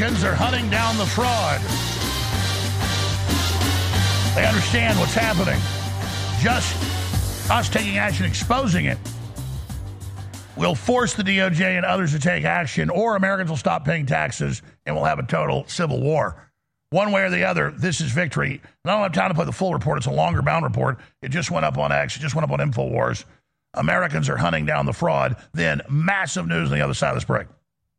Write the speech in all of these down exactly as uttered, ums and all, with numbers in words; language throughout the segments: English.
Americans are hunting down the fraud. They understand what's happening. Just us taking action, exposing it, will force the D O J and others to take action, or Americans will stop paying taxes and we'll have a total civil war. One way or the other, this is victory. And I don't have time to play the full report. It's a longer bound report. It just went up on X. It just went up on InfoWars. Americans are hunting down the fraud. Then massive news on the other side of this break.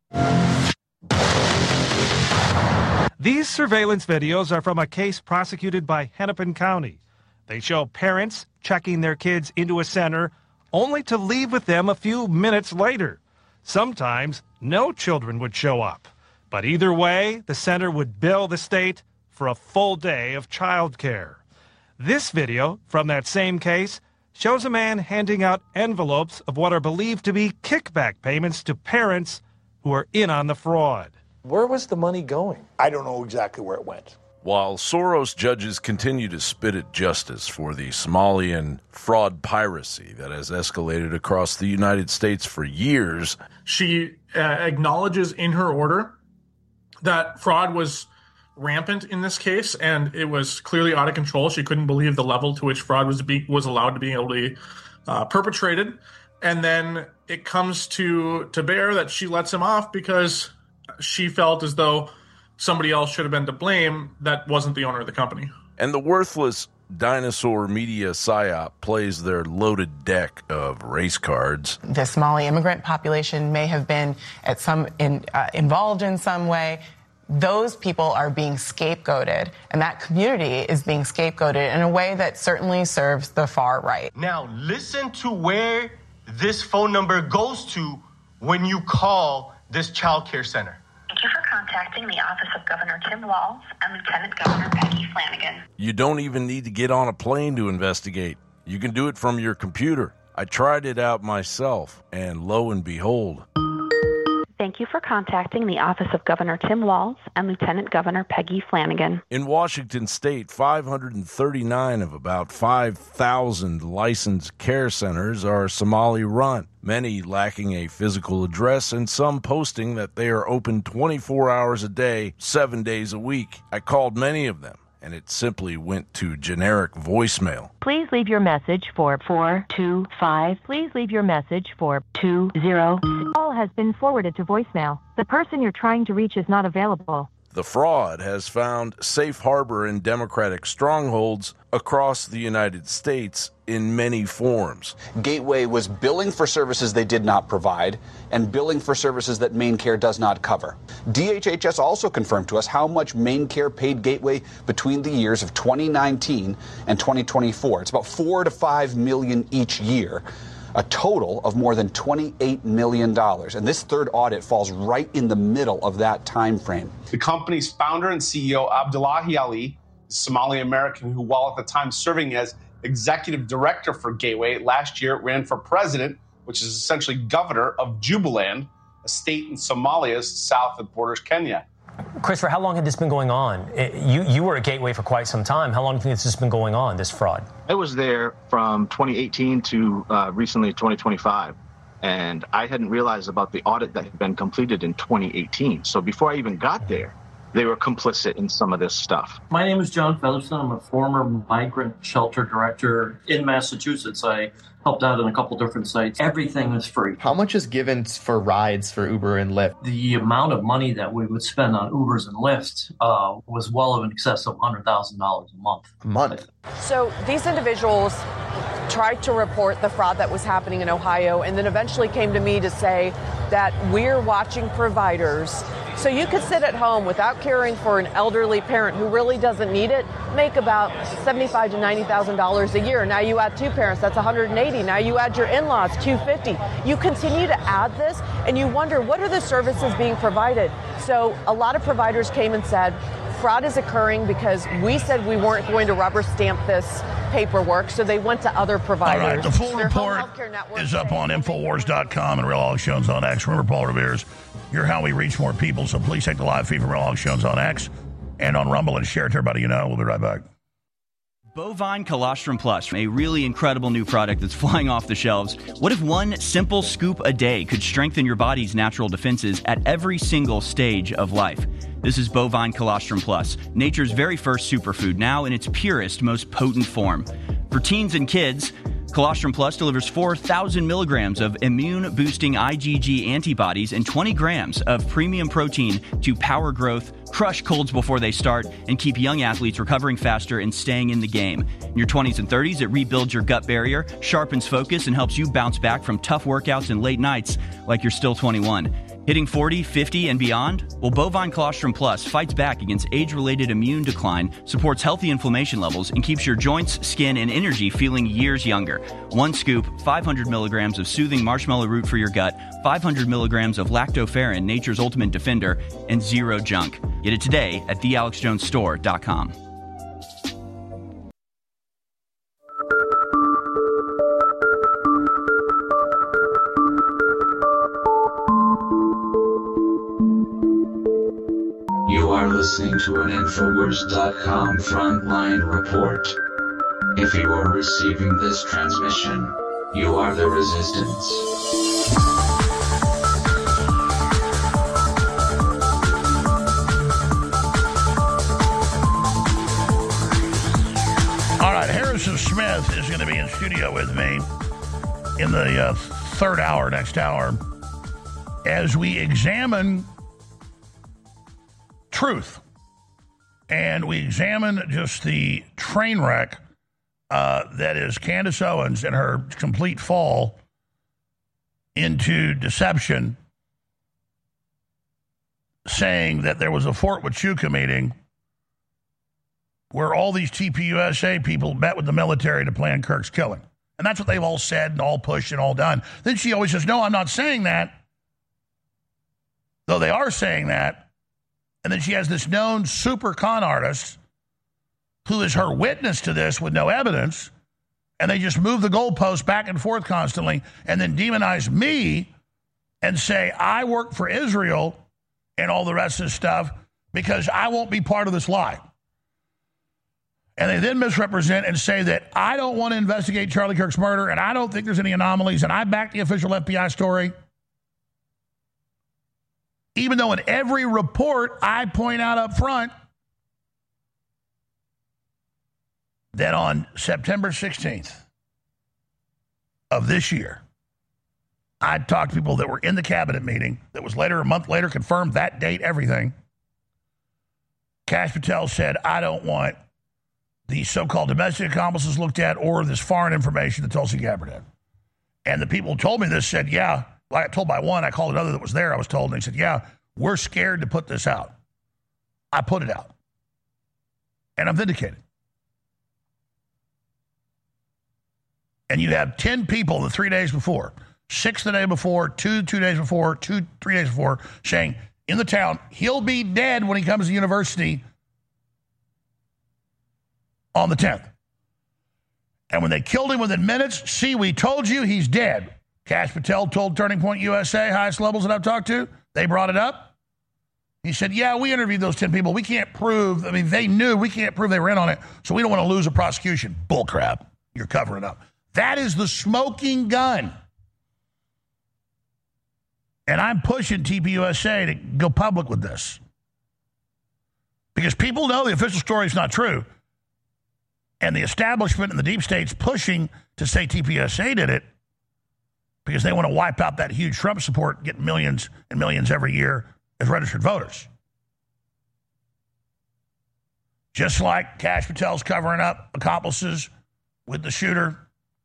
These surveillance videos are from a case prosecuted by Hennepin County. They show parents checking their kids into a center only to leave with them a few minutes later. Sometimes no children would show up. But either way, the center would bill the state for a full day of child care. This video from that same case shows a man handing out envelopes of what are believed to be kickback payments to parents who are in on the fraud. Where was the money going? I don't know exactly where it went. While Soros judges continue to spit at justice for the Somalian fraud piracy that has escalated across the United States for years, she uh, acknowledges in her order that fraud was rampant in this case, and it was clearly out of control. She couldn't believe the level to which fraud was be, was allowed to be able to be uh, perpetrated. And then it comes to to bear that she lets him off because she felt as though somebody else should have been to blame that wasn't the owner of the company. And the worthless dinosaur media psyop plays their loaded deck of race cards. The Somali immigrant population may have been at some in, uh, involved in some way. Those people are being scapegoated, and that community is being scapegoated in a way that certainly serves the far right. Now, listen to where this phone number goes to when you call this child care center. Thank you for contacting the office of Governor Tim Walz and Lieutenant Governor Peggy Flanagan. You don't even need to get on a plane to investigate. You can do it from your computer. I tried it out myself, and lo and behold. Thank you for contacting the office of Governor Tim Walz and Lieutenant Governor Peggy Flanagan. In Washington State, five hundred thirty-nine of about five thousand licensed care centers are Somali-run, many lacking a physical address and some posting that they are open twenty-four hours a day, seven days a week. I called many of them, and it simply went to generic voicemail. Please leave your message for four two five. Please leave your message for two zero. Call has been forwarded to voicemail. The person you're trying to reach is not available. The fraud has found safe harbor in Democratic strongholds across the United States in many forms. Gateway was billing for services they did not provide and billing for services that MaineCare does not cover. D H H S also confirmed to us how much MaineCare paid Gateway between the years of twenty nineteen and twenty twenty-four. It's about four to five million each year, a total of more than twenty-eight million dollars. And this third audit falls right in the middle of that time frame. The company's founder and C E O, Abdullahi Ali, a Somali American who, while at the time serving as executive director for Gateway, last year ran for president, which is essentially governor of Jubaland, a state in Somalia's south of borders Kenya. Christopher, how long had this been going on? You you were at Gateway for quite some time. How long do you think this has been going on, this fraud? I was there from twenty eighteen to uh, recently twenty twenty-five, and I hadn't realized about the audit that had been completed in twenty eighteen. So before I even got there, they were complicit in some of this stuff. My name is John Featherstone. I'm a former migrant shelter director in Massachusetts. I helped out in a couple different sites. Everything is free. How much is given for rides for Uber and Lyft? The amount of money that we would spend on Ubers and Lyft uh, was well in excess of one hundred thousand dollars a month. A month? So these individuals tried to report the fraud that was happening in Ohio and then eventually came to me to say that we're watching providers. So you could sit at home without caring for an elderly parent who really doesn't need it, make about seventy-five thousand to ninety thousand dollars a year. Now you add two parents, that's one hundred eighty. Now you add your in-laws, two hundred fifty. You continue to add this, and you wonder, what are the services being provided? So a lot of providers came and said, fraud is occurring because we said we weren't going to rubber stamp this paperwork, so they went to other providers. All right, the full report is up on Infowars dot com and Real Alex Jones on X. Remember, Paul Revere's, you're how we reach more people, so please take the live feed from Real Alex Jones on X and on Rumble and share it to everybody you know. We'll be right back. Bovine Colostrum Plus, a really incredible new product that's flying off the shelves. What if one simple scoop a day could strengthen your body's natural defenses at every single stage of life? This is Bovine Colostrum Plus, nature's very first superfood, now in its purest, most potent form. For teens and kids, Colostrum Plus delivers four thousand milligrams of immune-boosting IgG antibodies and twenty grams of premium protein to power growth, crush colds before they start, and keep young athletes recovering faster and staying in the game. In your twenties and thirties, it rebuilds your gut barrier, sharpens focus, and helps you bounce back from tough workouts and late nights like you're still twenty-one. Hitting forty, fifty, and beyond? Well, Bovine Colostrum Plus fights back against age-related immune decline, supports healthy inflammation levels, and keeps your joints, skin, and energy feeling years younger. One scoop, five hundred milligrams of soothing marshmallow root for your gut, five hundred milligrams of lactoferrin, nature's ultimate defender, and zero junk. Get it today at the alex jones store dot com. You are listening to an Infowars dot com frontline report. If you are receiving this transmission, you are the resistance. All right, Harrison Smith is going to be in studio with me in the uh, third hour, next hour, as we examine truth. And we examine just the train wreck uh, that is Candace Owens and her complete fall into deception, saying that there was a Fort Huachuca meeting where all these T P U S A people met with the military to plan Kirk's killing. And that's what they've all said and all pushed and all done. Then she always says, no, I'm not saying that. Though they are saying that. And then she has this known super con artist who is her witness to this with no evidence. And they just move the goalposts back and forth constantly and then demonize me and say I work for Israel and all the rest of this stuff because I won't be part of this lie. And they then misrepresent and say that I don't want to investigate Charlie Kirk's murder and I don't think there's any anomalies and I back the official F B I story. Even though in every report I point out up front that on September sixteenth of this year, I talked to people that were in the cabinet meeting that was later, a month later, confirmed that date, everything. Kash Patel said, I don't want the so-called domestic accomplices looked at or this foreign information that Tulsi Gabbard had. And the people who told me this said, yeah, like I told by one, I called another that was there, I was told, and they said, yeah, we're scared to put this out. I put it out. And I'm vindicated. And you have ten people the three days before, six the day before, two two days before, two three days before, saying in the town, he'll be dead when he comes to university on the tenth. And when they killed him within minutes, see, we told you he's dead. Kash Patel told Turning Point U S A, highest levels that I've talked to, they brought it up. He said, yeah, we interviewed those ten people. We can't prove, I mean, they knew we can't prove they were in on it, so we don't want to lose a prosecution. Bullcrap. You're covering up. That is the smoking gun. And I'm pushing T P U S A to go public with this. Because people know the official story is not true. And the establishment and the deep state's pushing to say T P U S A did it because they want to wipe out that huge Trump support, get millions and millions every year as registered voters. Just like Kash Patel's covering up accomplices with the shooter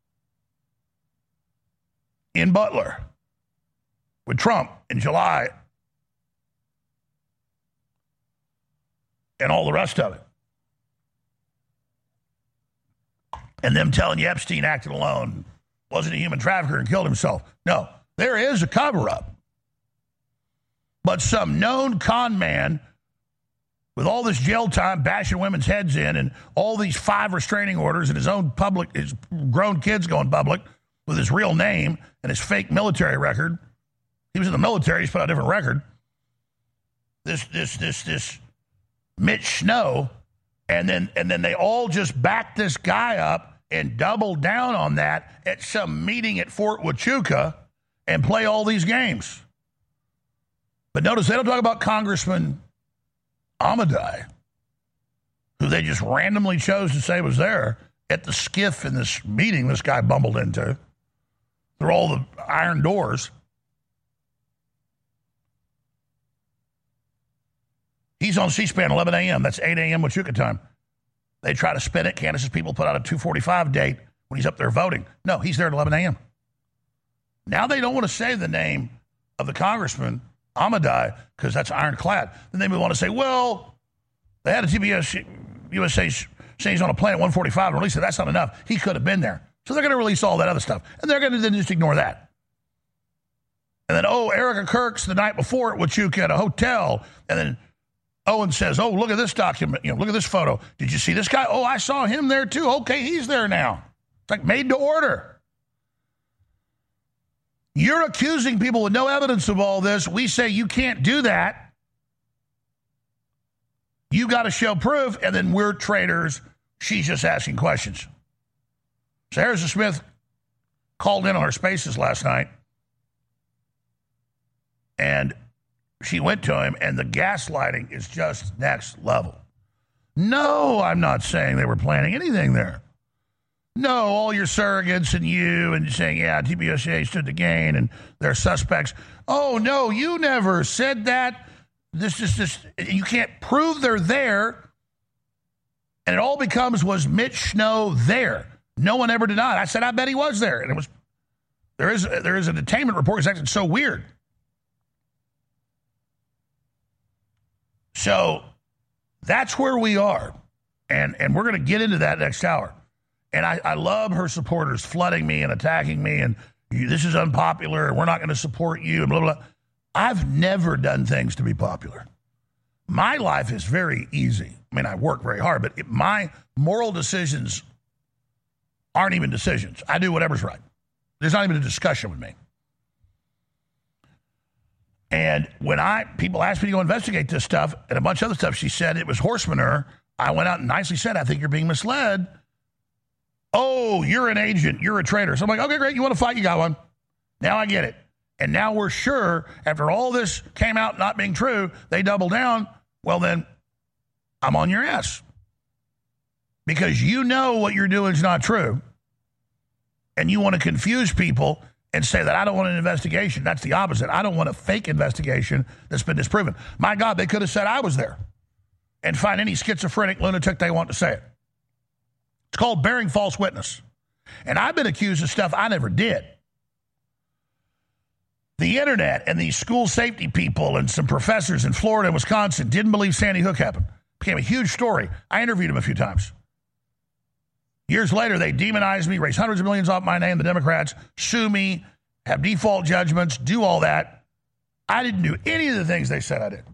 in Butler with Trump in July and all the rest of it. And them telling you Epstein acted alone, wasn't a human trafficker and killed himself. No, there is a cover-up. But some known con man with all this jail time bashing women's heads in and all these five restraining orders and his own public, his grown kids going public with his real name and his fake military record. He was in the military, he's put out a different record. This, this, this, this Mitch Snow And then and then they all just backed this guy up and doubled down on that at some meeting at Fort Huachuca and play all these games. But notice they don't talk about Congressman Amadei, who they just randomly chose to say was there at the skiff in this meeting this guy bumbled into through all the iron doors. He's on C-SPAN eleven a.m. That's eight a.m. Huachuca time. They try to spin it. Candace's people put out a two forty-five date when he's up there voting. No, he's there at eleven a.m. Now they don't want to say the name of the congressman, Amadei, because that's ironclad. Then they want to say, well, they had a T B S U S A saying he's on a plane at one forty-five and release it. That's not enough. He could have been there. So they're going to release all that other stuff. And they're going to then just ignore that. And then, oh, Erica Kirk's the night before at Huachuca at a hotel. And then Owen says, oh, look at this document. You know, look at this photo. Did you see this guy? Oh, I saw him there too. Okay, he's there now. It's like made to order. You're accusing people with no evidence of all this. We say you can't do that. You got to show proof, and then we're traitors. She's just asking questions. So Harrison Smith called in on her Spaces last night, and she went to him, and the gaslighting is just next level. No, I'm not saying they were planning anything there. No, all your surrogates and you and saying, yeah, T B S A stood to gain and they're suspects. Oh, no, you never said that. This is just, you can't prove they're there. And it all becomes, was Mitch Snow there? No one ever denied. I said, I bet he was there. And it was, there is, there is a detainment report. It's actually so weird. So that's where we are. And, and we're going to get into that next hour. And I, I love her supporters flooding me and attacking me and you, this is unpopular and we're not going to support you and blah, blah, blah. I've never done things to be popular. My life is very easy. I mean, I work very hard, but it, my moral decisions aren't even decisions. I do whatever's right. There's not even a discussion with me. And when I people asked me to go investigate this stuff and a bunch of other stuff, she said it was horse manure. I went out and nicely said, I think you're being misled. Oh, you're an agent. You're a traitor. So I'm like, okay, great. You want to fight? You got one. Now I get it. And now we're sure after all this came out not being true, they double down. Well, then I'm on your ass. Because you know what you're doing is not true. And you want to confuse people and say that I don't want an investigation. That's the opposite. I don't want a fake investigation that's been disproven. My God, they could have said I was there and find any schizophrenic lunatic they want to say it. It's called bearing false witness. And I've been accused of stuff I never did. The internet and these school safety people and some professors in Florida and Wisconsin didn't believe Sandy Hook happened. It became a huge story. I interviewed them a few times. Years later, they demonize me, raise hundreds of millions off my name, the Democrats, sue me, have default judgments, do all that. I didn't do any of the things they said I did.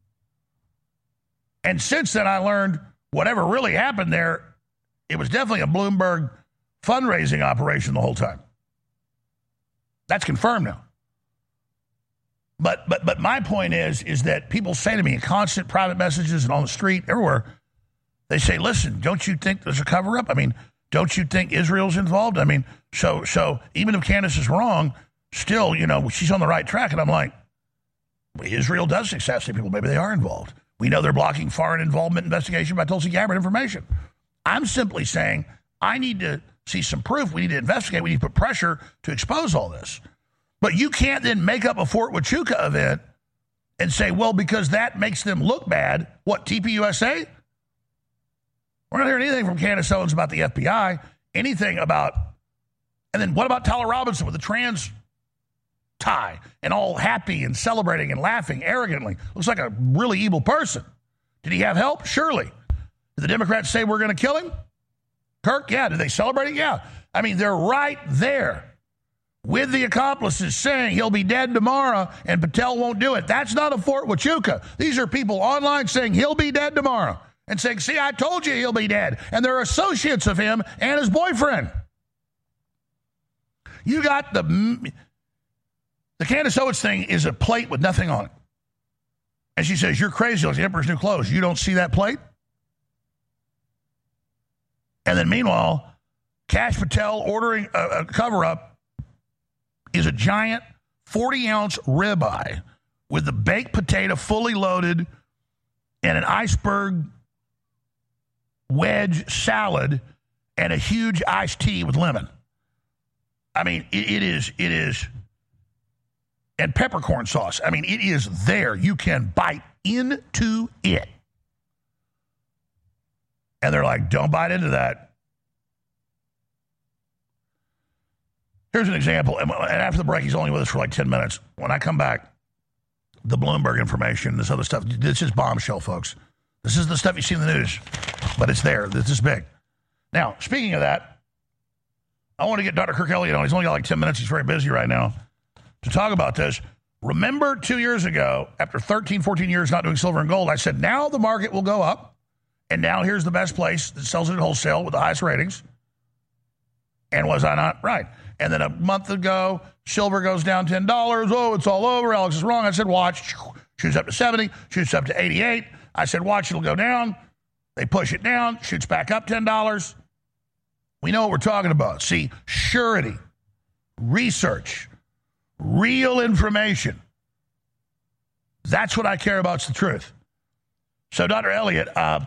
And since then, I learned whatever really happened there, it was definitely a Bloomberg fundraising operation the whole time. That's confirmed now. But but but my point is, is that people say to me in constant private messages and on the street, everywhere, they say, listen, don't you think there's a cover-up? I mean, don't you think Israel's involved? I mean, so so even if Candace is wrong, still, you know, she's on the right track. And I'm like, well, Israel does assassinate people. Maybe they are involved. We know they're blocking foreign involvement investigation by Tulsi Gabbard information. I'm simply saying I need to see some proof. We need to investigate. We need to put pressure to expose all this. But you can't then make up a Fort Huachuca event and say, well, because that makes them look bad. What, T P U S A? We're not hearing anything from Candace Owens about the F B I, anything about, and then what about Tyler Robinson with the trans tie and all happy and celebrating and laughing arrogantly? Looks like a really evil person. Did he have help? Surely. Did the Democrats say we're going to kill him? Kirk, yeah. Did they celebrate it? Yeah. I mean, they're right there with the accomplices saying he'll be dead tomorrow and Patel won't do it. That's not a Fort Huachuca. These are people online saying he'll be dead tomorrow and saying, see, I told you he'll be dead. And they're associates of him and his boyfriend. You got the, the Candace Owens thing is a plate with nothing on it. And she says, you're crazy like the Emperor's New Clothes. You don't see that plate? And then meanwhile, Kash Patel ordering a, a cover-up is a giant forty-ounce ribeye with the baked potato fully loaded and an iceberg wedge salad and a huge iced tea with lemon. I mean, it, it is, it is, and peppercorn sauce. I mean, it is there. You can bite into it. And they're like, don't bite into that. Here's an example. And after the break, he's only with us for like ten minutes. When I come back, the Bloomberg information, this other stuff, this is bombshell, folks. This is the stuff you see in the news, but it's there. This is big. Now, speaking of that, I want to get Doctor Kirk Elliott on. He's only got like ten minutes. He's very busy right now to talk about this. Remember two years ago, after thirteen, fourteen years not doing silver and gold, I said, now the market will go up. And now here's the best place that sells it at wholesale with the highest ratings. And was I not right? And then a month ago, silver goes down ten dollars. Oh, it's all over. Alex is wrong. I said, watch. Shoots up to seventy. Shoots up to eighty-eight. I said, watch, it'll go down. They push it down. Shoots back up ten dollars. We know what we're talking about. See, surety, research, real information. That's what I care about. It's the truth. So, Doctor Elliott, uh,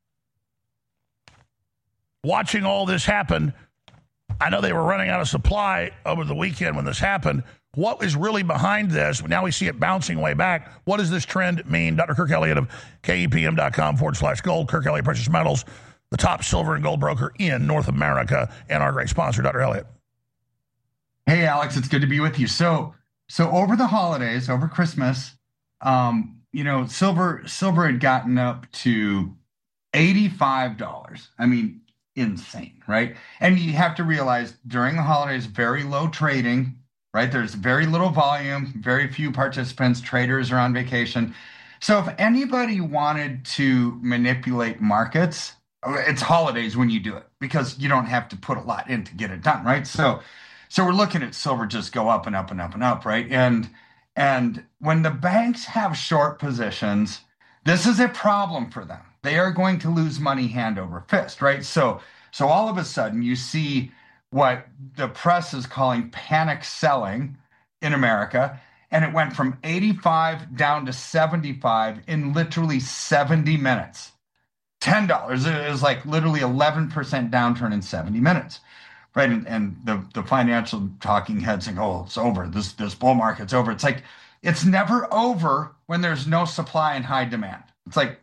watching all this happen, I know they were running out of supply over the weekend when this happened. What is really behind this? Now we see it bouncing way back. What does this trend mean? Doctor Kirk Elliott of kepm.com forward slash gold. Kirk Elliott Precious Metals, the top silver and gold broker in North America, and our great sponsor, Doctor Elliott. Hey, Alex, it's good to be with you. So, so over the holidays, over Christmas, um, you know, silver silver had gotten up to eighty-five dollars. I mean, insane, right? And you have to realize during the holidays, very low trading, right? There's very little volume, very few participants, traders are on vacation. So if anybody wanted to manipulate markets, it's holidays when you do it because you don't have to put a lot in to get it done, right? So, so we're looking at silver just go up and up and up and up, right? And and when the banks have short positions, this is a problem for them. They are going to lose money hand over fist, right? So, so all of a sudden you see what the press is calling panic selling in America, and it went from eighty-five down to seventy-five in literally seventy minutes. ten dollars. It was like literally eleven percent downturn in seventy minutes, right? And, and the, the financial talking heads saying, oh, it's over. This, this bull market's over. It's like, it's never over when there's no supply and high demand. It's like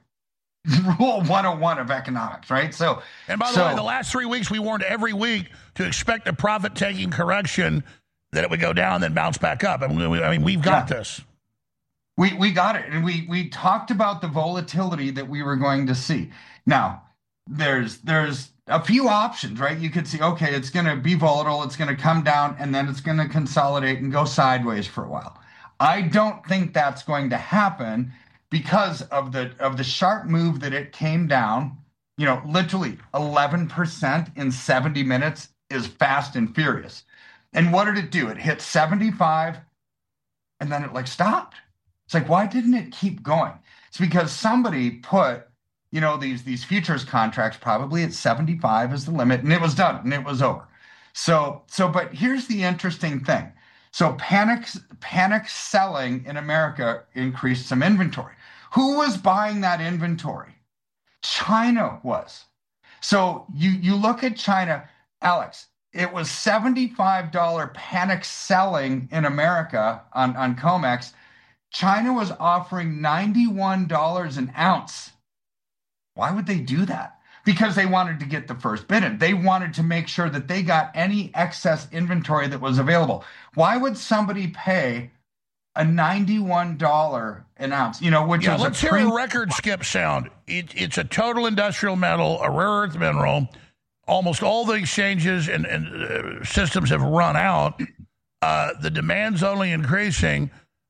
rule one oh one of economics, right? So, and by the so, way, the last three weeks, we warned every week to expect a profit-taking correction, that it would go down, then bounce back up. I mean, we, I mean we've got yeah. this. We we got it. And we we talked about the volatility that we were going to see. Now, there's there's a few options, right? You could see, okay, it's going to be volatile, it's going to come down, and then it's going to consolidate and go sideways for a while. I don't think that's going to happen because of the of the sharp move that it came down. You know, literally eleven percent in seventy minutes is fast and furious. And what did it do? It hit seventy-five, and then it like stopped. It's like, why didn't it keep going? It's because somebody put, you know, these these futures contracts probably at seventy-five as the limit, and it was done, and it was over. So, so, but here's the interesting thing. So panic, panic selling in America increased some inventory. Who was buying that inventory? China was. So you, you look at China, Alex, it was seventy-five dollars panic selling in America on, on COMEX. China was offering ninety-one dollars an ounce. Why would they do that? Because they wanted to get the first bid in. They wanted to make sure that they got any excess inventory that was available. Why would somebody pay a ninety-one dollars an ounce? You know, which yeah, is let's a hear a record skip sound. It, it's a total industrial metal, a rare earth mineral. Almost all the exchanges and, and uh, systems have run out. Uh, the demand's only increasing.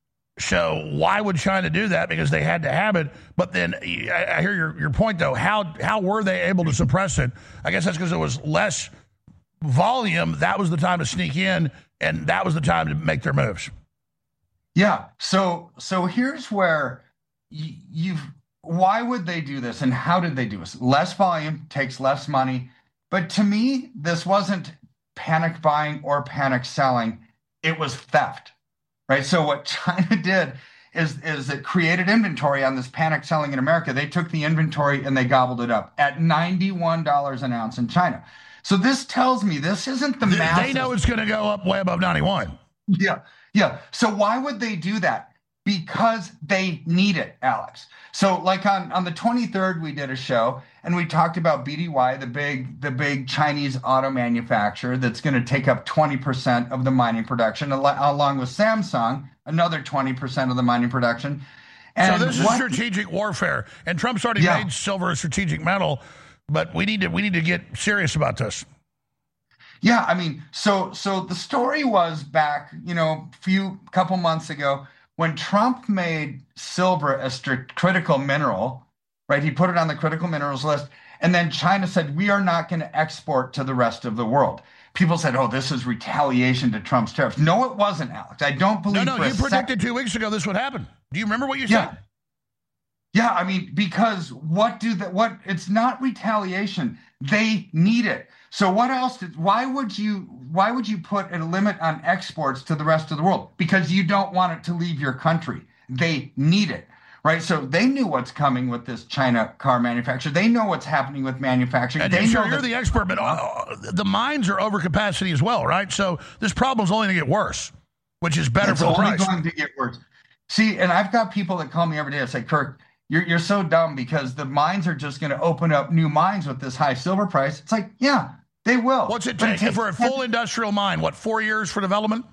So why would China do that? Because they had to have it. But then I, I hear your, your point, though. How how were they able to suppress it? I guess that's because there was less volume. That was the time to sneak in, and that was the time to make their moves. Yeah. So so here's where you, you've. Why would they do this, and how did they do this? Less volume takes less money, But to me, this wasn't panic buying or panic selling. It was theft, right? So what China did is, is it created inventory on this panic selling in America. They took the inventory and they gobbled it up at ninety-one dollars an ounce in China. So this tells me this isn't the massive. They know it's going to go up way above ninety-one. Yeah, yeah. So why would they do that? Because they need it, Alex. So like on, on the twenty-third, we did a show and we talked about B D Y, the big the big Chinese auto manufacturer that's going to take up twenty percent of the mining production, al- along with Samsung, another twenty percent of the mining production. And so this is what, strategic warfare. And Trump's already yeah. made silver a strategic metal, but we need to we need to get serious about this. Yeah, I mean, so so the story was back, you know, a few couple months ago, when Trump made silver a strict critical mineral, right? He put it on the critical minerals list. And then China said, we are not going to export to the rest of the world. People said, oh, this is retaliation to Trump's tariffs. No, it wasn't, Alex. I don't believe No, no, for you a predicted second. two weeks ago this would happen. Do you remember what you Yeah. said? Yeah, I mean, because what do that? What it's not retaliation. They need it. So what else? Did, why would you? Why would you put a limit on exports to the rest of the world? Because you don't want it to leave your country. They need it, right? So they knew what's coming with this China car manufacturer. They know what's happening with manufacturing. And they sure, know you're that- the expert, but uh, the mines are over capacity as well, right? So this problem's only going to get worse, which is better it's for the only price. going to get worse. See, and I've got people that call me every day and say, Kirk, you're you're so dumb because the mines are just going to open up new mines with this high silver price. It's like, yeah, they will. What's it But take takes for a full industrial mine? What, four years for development?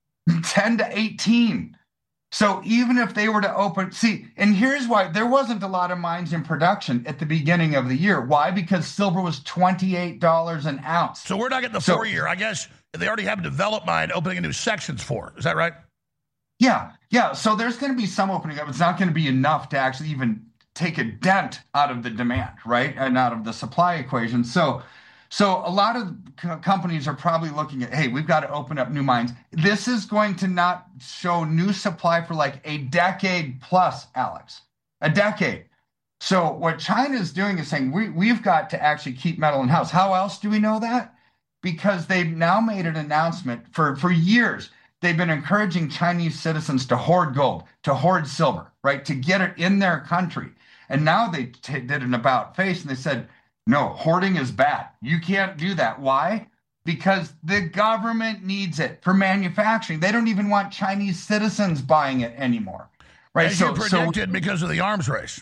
ten to eighteen. So even if they were to open, see, and here's why there wasn't a lot of mines in production at the beginning of the year. Why? Because silver was twenty-eight dollars an ounce. So we're not getting the So- four year. I guess they already have a developed mine opening a new sections for. Is that right? Yeah, yeah. So there's going to be some opening up. It's not going to be enough to actually even take a dent out of the demand, right? And out of the supply equation. So, so a lot of co- companies are probably looking at, hey, we've got to open up new mines. This is going to not show new supply for like a decade plus, Alex, a decade. So what China is doing is saying we, we've got to actually keep metal in house. How else do we know that? Because they've now made an announcement for, for years. They've been encouraging Chinese citizens to hoard gold, to hoard silver, right, to get it in their country. And now they t- did an about face and they said, no, hoarding is bad. You can't do that. Why? Because the government needs it for manufacturing. They don't even want Chinese citizens buying it anymore, right? As you predicted because of the arms race.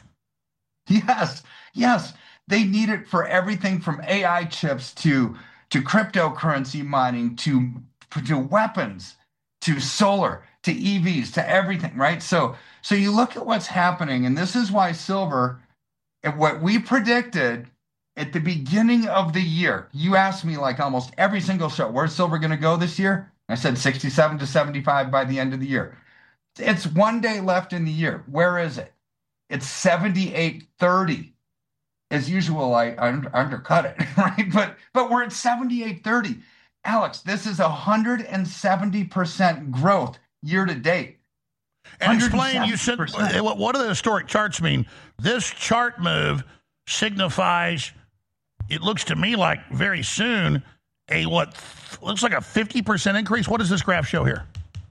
Yes, yes. They need it for everything from A I chips to, to cryptocurrency mining to, to weapons, to solar, to E Vs, to everything, right? So, so you look at what's happening, and this is why silver, and what we predicted at the beginning of the year, you asked me like almost every single show, where's silver going to go this year? I said sixty-seven to seventy-five by the end of the year. It's one day left in the year. Where is it? It's seventy-eight thirty. As usual, I, I undercut it, right? But but we're at seventy-eight thirty. Alex, this is one hundred seventy percent growth year to date. And explain, you said, what, what do the historic charts mean? This chart move signifies, it looks to me like very soon, a what looks like a fifty percent increase. What does this graph show here?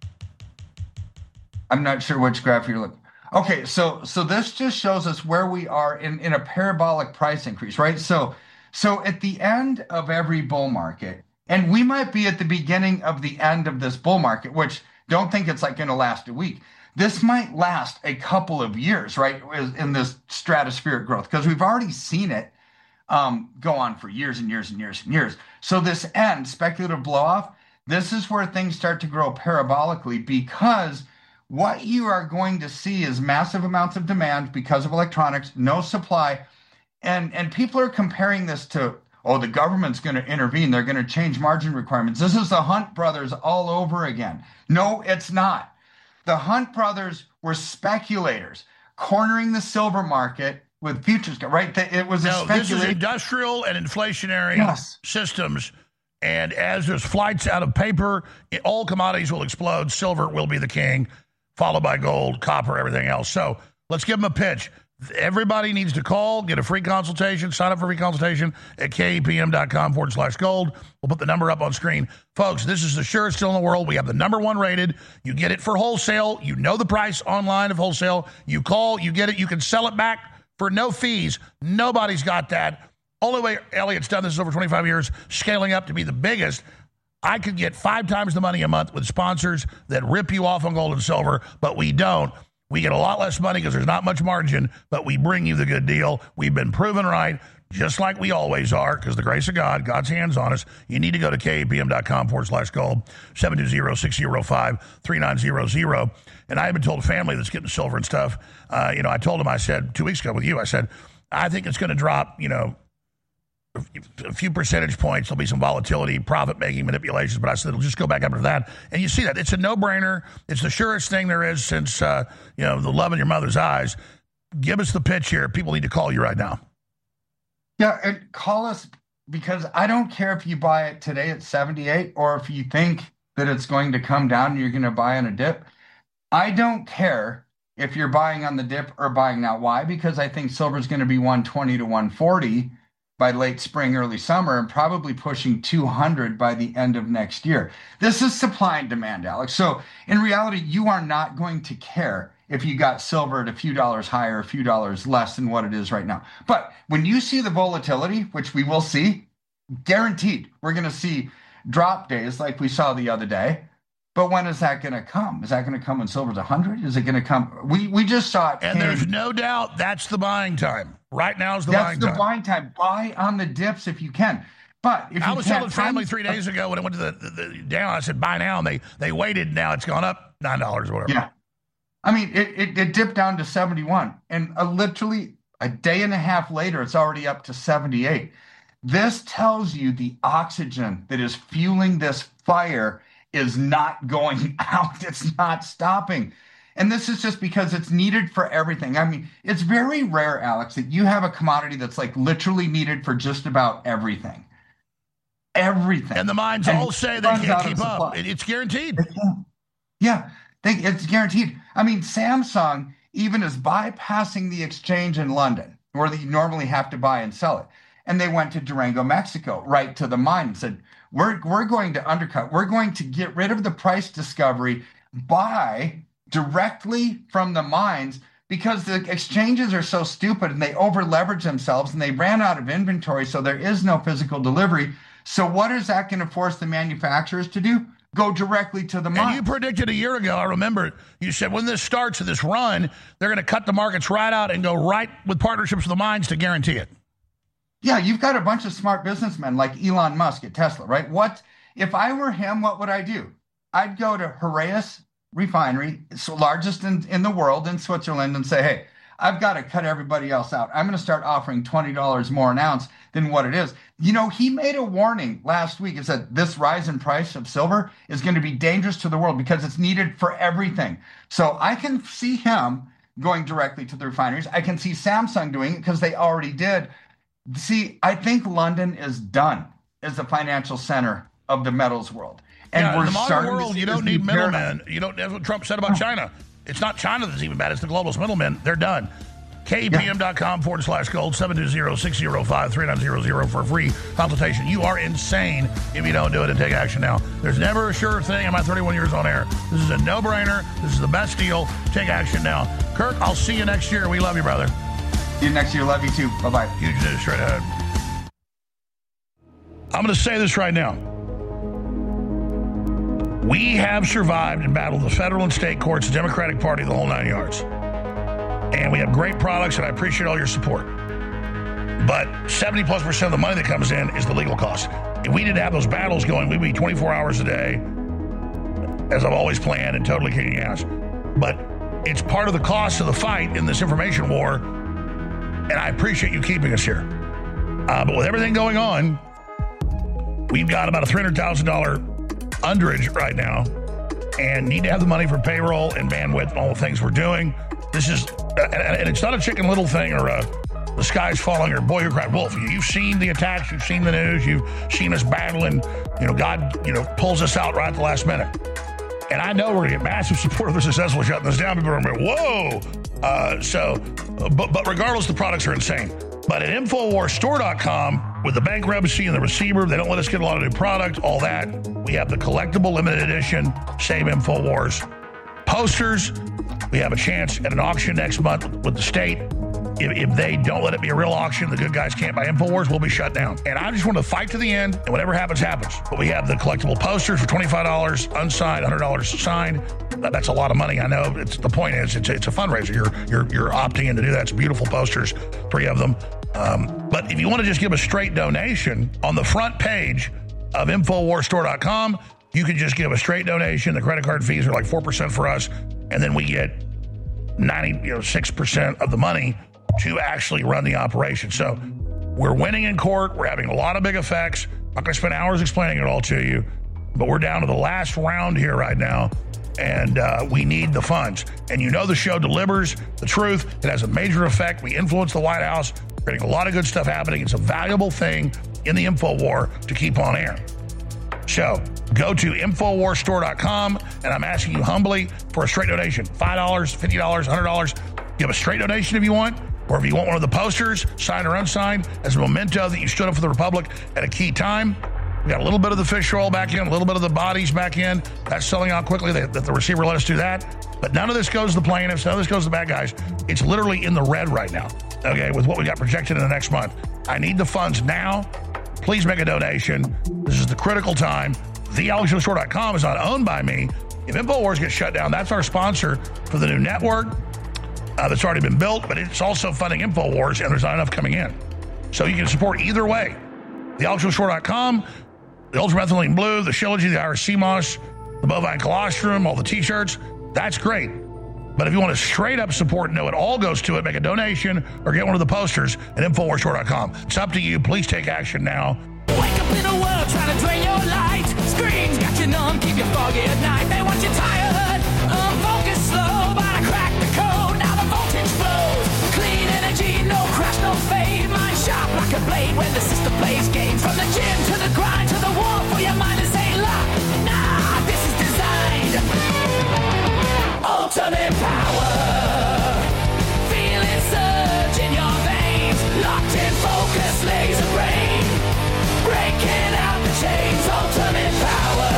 I'm not sure which graph you're looking. Okay, so so this just shows us where we are in, in a parabolic price increase, right? So so at the end of every bull market, and we might be at the beginning of the end of this bull market, which don't think it's like going to last a week. This might last a couple of years, right, in this stratospheric growth, because we've already seen it um, go on for years and years and years and years. So this end, speculative blow-off, this is where things start to grow parabolically, because what you are going to see is massive amounts of demand because of electronics, no supply, and, and people are comparing this to, oh, the government's going to intervene. They're going to change margin requirements. This is the Hunt brothers all over again. No, it's not. The Hunt brothers were speculators cornering the silver market with futures, right? It was a no, this is speculation. industrial and inflationary Yes. systems. And as there's flights out of paper, it, all commodities will explode. Silver will be the king, followed by gold, copper, everything else. So let's give them a pitch. Everybody needs to call, get a free consultation, sign up for a free consultation at kpm.com forward slash gold. We'll put the number up on screen. Folks, this is the surest deal in the world. We have the number one rated. You get it for wholesale. You know the price online of wholesale. You call, you get it. You can sell it back for no fees. Nobody's got that. Only way Elliot's done this is over twenty-five years, scaling up to be the biggest. I could get five times the money a month with sponsors that rip you off on gold and silver, but we don't. We get a lot less money because there's not much margin, but we bring you the good deal. We've been proven right, just like we always are, because the grace of God, God's hands on us. You need to go to kpm.com forward slash gold, seven two zero, six zero five, three nine zero zero. And I even told a family that's getting silver and stuff, uh, you know, I told them, I said, two weeks ago with you, I said, I think it's going to drop, you know, a few percentage points. There'll be some volatility, profit-making manipulations, but I said it'll just go back up to that. And you see that. It's a no-brainer. It's the surest thing there is since, uh, you know, the love in your mother's eyes. Give us the pitch here. People need to call you right now. Yeah, and call us, because I don't care if you buy it today at seventy-eight or if you think that it's going to come down and you're going to buy on a dip. I don't care if you're buying on the dip or buying now. Why? Because I think silver is going to be one twenty to one forty by late spring, early summer, and probably pushing two hundred by the end of next year. This is supply and demand, Alex. So in reality, you are not going to care if you got silver at a few dollars higher, a few dollars less than what it is right now. But when you see the volatility, which we will see, guaranteed, we're going to see drop days like we saw the other day. But when is that going to come? Is that going to come when silver's one hundred? Is it going to come? We we just saw it. And came. There's no doubt that's the buying time. Right now is the that's buying the time. buying time. Buy on the dips if you can. But if I you was can't telling family find- three days ago when it went to the, the, the down, I said, buy now. And they, they waited. Now it's gone up nine dollars or whatever. Yeah. I mean, it, it, it dipped down to seventy-one. And uh, literally a day and a half later, it's already up to seventy-eight. This tells you the oxygen that is fueling this fire is not going out. It's not stopping. And this is just because it's needed for everything. I mean, it's very rare, Alex, that you have a commodity that's like literally needed for just about everything. Everything. And the mines And all say they runs can't out of keep up. supply. It- It's guaranteed. Yeah, they, it's guaranteed. I mean, Samsung even is bypassing the exchange in London, where you normally have to buy and sell it. And they went to Durango, Mexico, right to the mine and said, we're, we're going to undercut. We're going to get rid of the price discovery, buy directly from the mines, because the exchanges are so stupid and they over leverage themselves and they ran out of inventory. So there is no physical delivery. So what is that going to force the manufacturers to do? Go directly to the mine. And you predicted a year ago, I remember, you said when this starts, this run, they're going to cut the markets right out and go right with partnerships with the mines to guarantee it. Yeah, you've got a bunch of smart businessmen like Elon Musk at Tesla, right? What if I were him, what would I do? I'd go to Heraeus Refinery, it's the largest in, in the world in Switzerland, and say, hey, I've got to cut everybody else out. I'm going to start offering twenty dollars more an ounce than what it is. You know, he made a warning last week. It said this rise in price of silver is going to be dangerous to the world because it's needed for everything. So I can see him going directly to the refineries. I can see Samsung doing it because they already did. See, I think London is done as the financial center of the metals world. And yeah, we're in the modern starting to world, see you this don't new need paradigm. middlemen. You don't. That's what Trump said about China. It's not China that's even bad. It's the globalist middlemen. They're done. kpm.com forward slash gold, seven two zero, six zero five, three nine zero zero for a free consultation. You are insane if you don't do it and take action now. There's never a sure thing in my thirty-one years on air. This is a no-brainer. This is the best deal. Take action now. Kirk, I'll see you next year. We love you, brother. See you next year. Love you too. Bye-bye. Huge news straight ahead. I'm going to say this right now. We have survived and battled the federal and state courts, the Democratic Party, the whole nine yards. And we have great products, and I appreciate all your support. But seventy plus percent of the money that comes in is the legal cost. If we didn't have those battles going, we'd be twenty-four hours a day, as I've always planned, and totally kicking ass. But it's part of the cost of the fight in this information war, and I appreciate you keeping us here. Uh, but with everything going on, we've got about a three hundred thousand dollars underage right now and need to have the money for payroll and bandwidth and all the things we're doing. This is, and, and it's not a Chicken Little thing or a, the sky's falling or boy who cried wolf. You've seen the attacks, you've seen the news, you've seen us battling. You know, God, you know, pulls us out right at the last minute. And I know we're going to get massive support if they're successful shutting this down. People are going to be, whoa, Uh, so, but, but regardless, the products are insane. But at Infowars Store dot com, with the bankruptcy and the receiver, they don't let us get a lot of new product, all that. We have the collectible limited edition Save Infowars posters. We have a chance at an auction next month with the state. If, if they don't let it be a real auction, the good guys can't buy Infowars, we'll be shut down. And I just want to fight to the end, and whatever happens, happens. But we have the collectible posters for twenty-five dollars, unsigned, one hundred dollars signed. That's a lot of money, I know. It's, the point is, it's, it's a fundraiser. You're, you're, you're opting in to do that. It's beautiful posters, three of them. Um, but if you want to just give a straight donation, on the front page of Infowars Store dot com, you can just give a straight donation. The credit card fees are like four percent for us, and then we get ninety-six percent of the money to actually run the operation. So we're winning in court. We're having a lot of big effects. I'm not going to spend hours explaining it all to you, but we're down to the last round here right now, and uh, we need the funds. And you know the show delivers the truth. It has a major effect. We influence the White House, creating a lot of good stuff happening. It's a valuable thing in the info war to keep on air. So go to Infowars Store dot com, and I'm asking you humbly for a straight donation. five dollars, fifty dollars, one hundred dollars. Give a straight donation if you want, or if you want one of the posters, signed or unsigned, as a memento that you stood up for the Republic at a key time. We got a little bit of the fish oil back in, a little bit of the bodies back in. That's selling out quickly. That the receiver let us do that. But none of this goes to the plaintiffs. None of this goes to the bad guys. It's literally in the red right now, okay, with what we got projected in the next month. I need the funds now. Please make a donation. This is the critical time. The Alex Jones Store dot com is not owned by me. If Infowars gets shut down, that's our sponsor for the new network uh, that's already been built, but it's also funding Infowars, and there's not enough coming in. So you can support either way. The Alex Jones Store dot com, the ultramethylene blue, the Shilajit, the Irish sea moss, the bovine colostrum, all the T-shirts, that's great. But if you want to straight up support and know it all goes to it, make a donation or get one of the posters at Infowars Store dot com. It's up to you. Please take action now. Wake up in a world trying to drain your light. Screens got you numb, keep you foggy at night. They want you tired, unfocused, slow. But I crack the code, now the voltage flows. Clean energy, no crash, no fade. Mind sharp like a blade when the system plays games. From the gym to the grind to the war for your mind is ain't locked. Nah, this is designed. Ultimate power. Feel it surge in your veins. Locked in focus, laser brain. Breaking out the chains, ultimate power.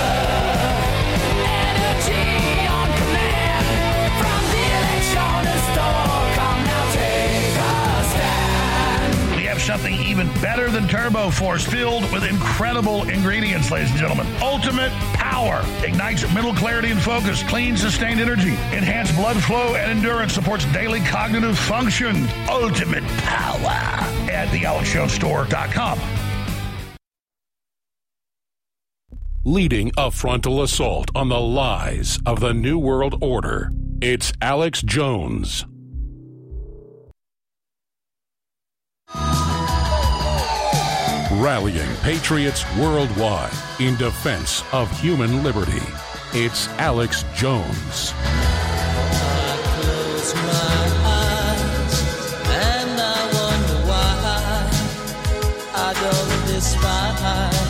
Energy on command. From the Electronics Store, come now take a stand. We have something even better than Turbo Force, filled with incredible ingredients, ladies and gentlemen. Ultimate power ignites mental clarity and focus, clean, sustained energy, enhanced blood flow and endurance, supports daily cognitive function. Ultimate power at the Alex Jones Store dot com. Leading a frontal assault on the lies of the New World Order, it's Alex Jones. Rallying patriots worldwide in defense of human liberty, it's Alex Jones. I close my eyes and I wonder why I don't despise.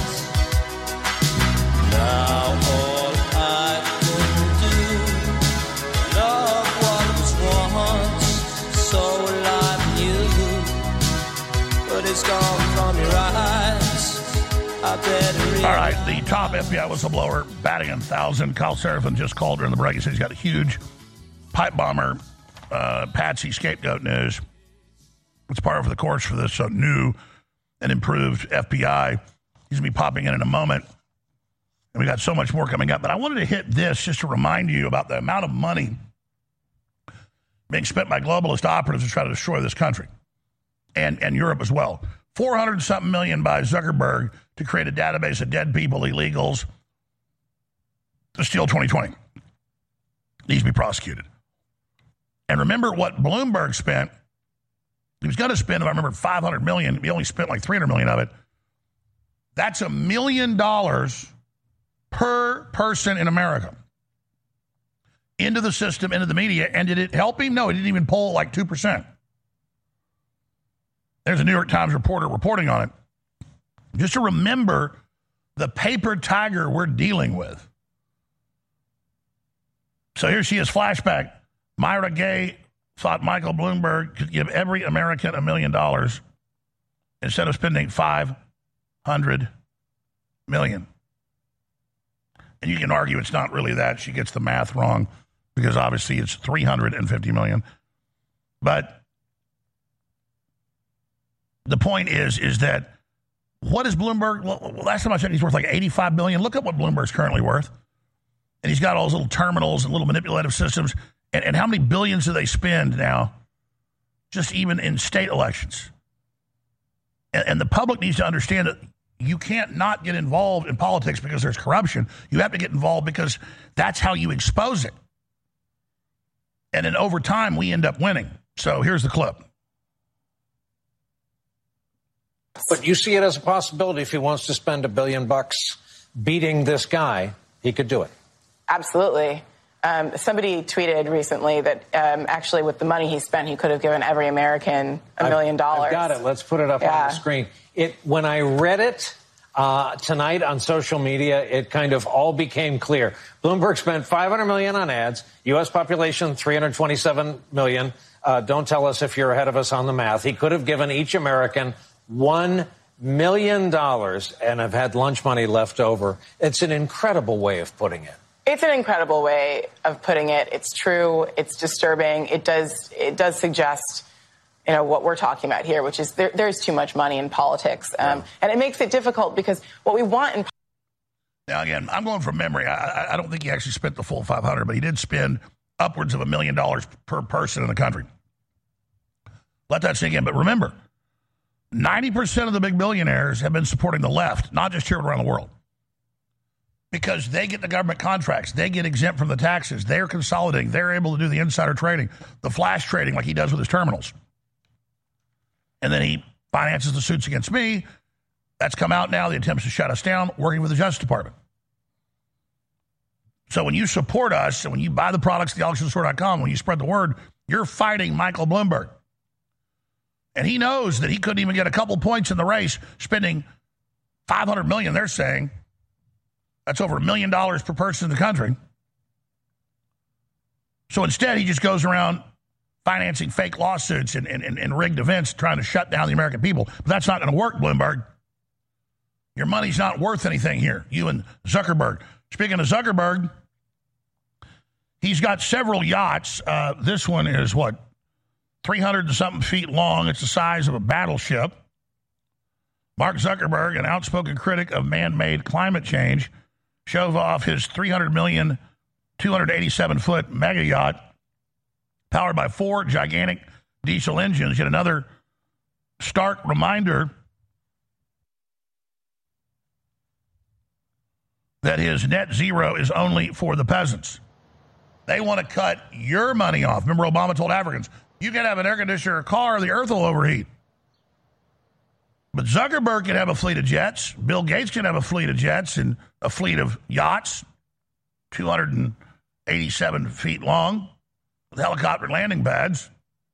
Now all I can do, love what was once so like you, but it's gone from your eyes. I better realize. All right, the top F B I whistleblower batting a thousand. Kyle Seraphin just called during the break. He said he's got a huge pipe bomber, uh, Patsy scapegoat news. It's part of the course for this uh, new and improved F B I. He's going to be popping in in a moment. And we got so much more coming up. But I wanted to hit this just to remind you about the amount of money being spent by globalist operatives to try to destroy this country and, and Europe as well. four hundred something million by Zuckerberg to create a database of dead people, illegals, to steal twenty twenty. Needs to be prosecuted. And remember what Bloomberg spent. He was going to spend, if I remember, five hundred million dollars. He only spent like three hundred million dollars of it. That's a million dollars per person in America into the system, into the media. And did it help him? No, it didn't even poll like two percent. There's a New York Times reporter reporting on it. Just to remember the paper tiger we're dealing with. So here she is, flashback. Myra Gay thought Michael Bloomberg could give every American a million dollars instead of spending five hundred million dollars. And you can argue it's not really that. She gets the math wrong because obviously it's three hundred fifty million dollars. But the point is, is that what is Bloomberg? Well, last time I checked, he's worth like eighty-five billion dollars. Look at what Bloomberg's currently worth. And he's got all those little terminals and little manipulative systems. And, and how many billions do they spend now just even in state elections? And, and the public needs to understand that you can't not get involved in politics because there's corruption. You have to get involved because that's how you expose it. And then over time, we end up winning. So here's the clip. But you see it as a possibility if he wants to spend a billion bucks beating this guy, he could do it. Absolutely. Um, somebody tweeted recently that um, actually with the money he spent, he could have given every American a million dollars. I've got it. Let's put it up yeah. on the screen. It when I read it uh, tonight on social media, it kind of all became clear. Bloomberg spent five hundred million dollars on ads. U S population three hundred twenty-seven million. Uh, don't tell us if you're ahead of us on the math. He could have given each American one million dollars and have had lunch money left over. It's an incredible way of putting it. It's an incredible way of putting it. It's true. It's disturbing. It does it does suggest, you know, what we're talking about here, which is there, there's too much money in politics. Um, yeah. And it makes it difficult because what we want in... Now, again, I'm going from memory. I, I don't think he actually spent the full five hundred, but he did spend upwards of a million dollars per person in the country. Let that sink in. But remember, ninety percent of the big billionaires have been supporting the left, not just here but around the world. Because they get the government contracts. They get exempt from the taxes. They're consolidating. They're able to do the insider trading, the flash trading like he does with his terminals. And then he finances the suits against me. That's come out now, the attempts to shut us down, working with the Justice Department. So when you support us and when you buy the products at the alex jones store dot com, when you spread the word, you're fighting Michael Bloomberg. And he knows that he couldn't even get a couple points in the race, spending five hundred million dollars, they're saying. That's over a million dollars per person in the country. So instead, he just goes around financing fake lawsuits and, and, and rigged events, trying to shut down the American people. But that's not going to work, Bloomberg. Your money's not worth anything here, you and Zuckerberg. Speaking of Zuckerberg, he's got several yachts. Uh, this one is, what, three hundred and something feet long. It's the size of a battleship. Mark Zuckerberg, an outspoken critic of man-made climate change, showed off his three hundred million, two hundred eighty-seven foot mega yacht powered by four gigantic diesel engines. Yet another stark reminder that his net zero is only for the peasants. They want to cut your money off. Remember, Obama told Africans, you can have an air conditioner or a car, or the earth will overheat. But Zuckerberg can have a fleet of jets. Bill Gates can have a fleet of jets and a fleet of yachts, two hundred eighty-seven feet long, with helicopter landing pads.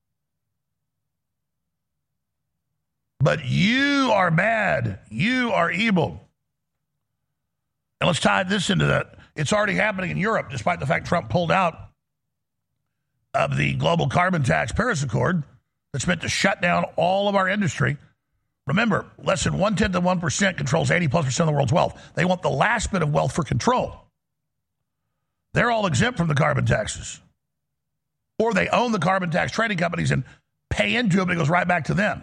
But you are bad. You are evil. And let's tie this into that. It's already happening in Europe, despite the fact Trump pulled out of the global carbon tax Paris Accord that's meant to shut down all of our industry. Remember, less than one-tenth of one percent controls eighty plus percent of the world's wealth. They want the last bit of wealth for control. They're all exempt from the carbon taxes. Or they own the carbon tax trading companies and pay into it, but it goes right back to them.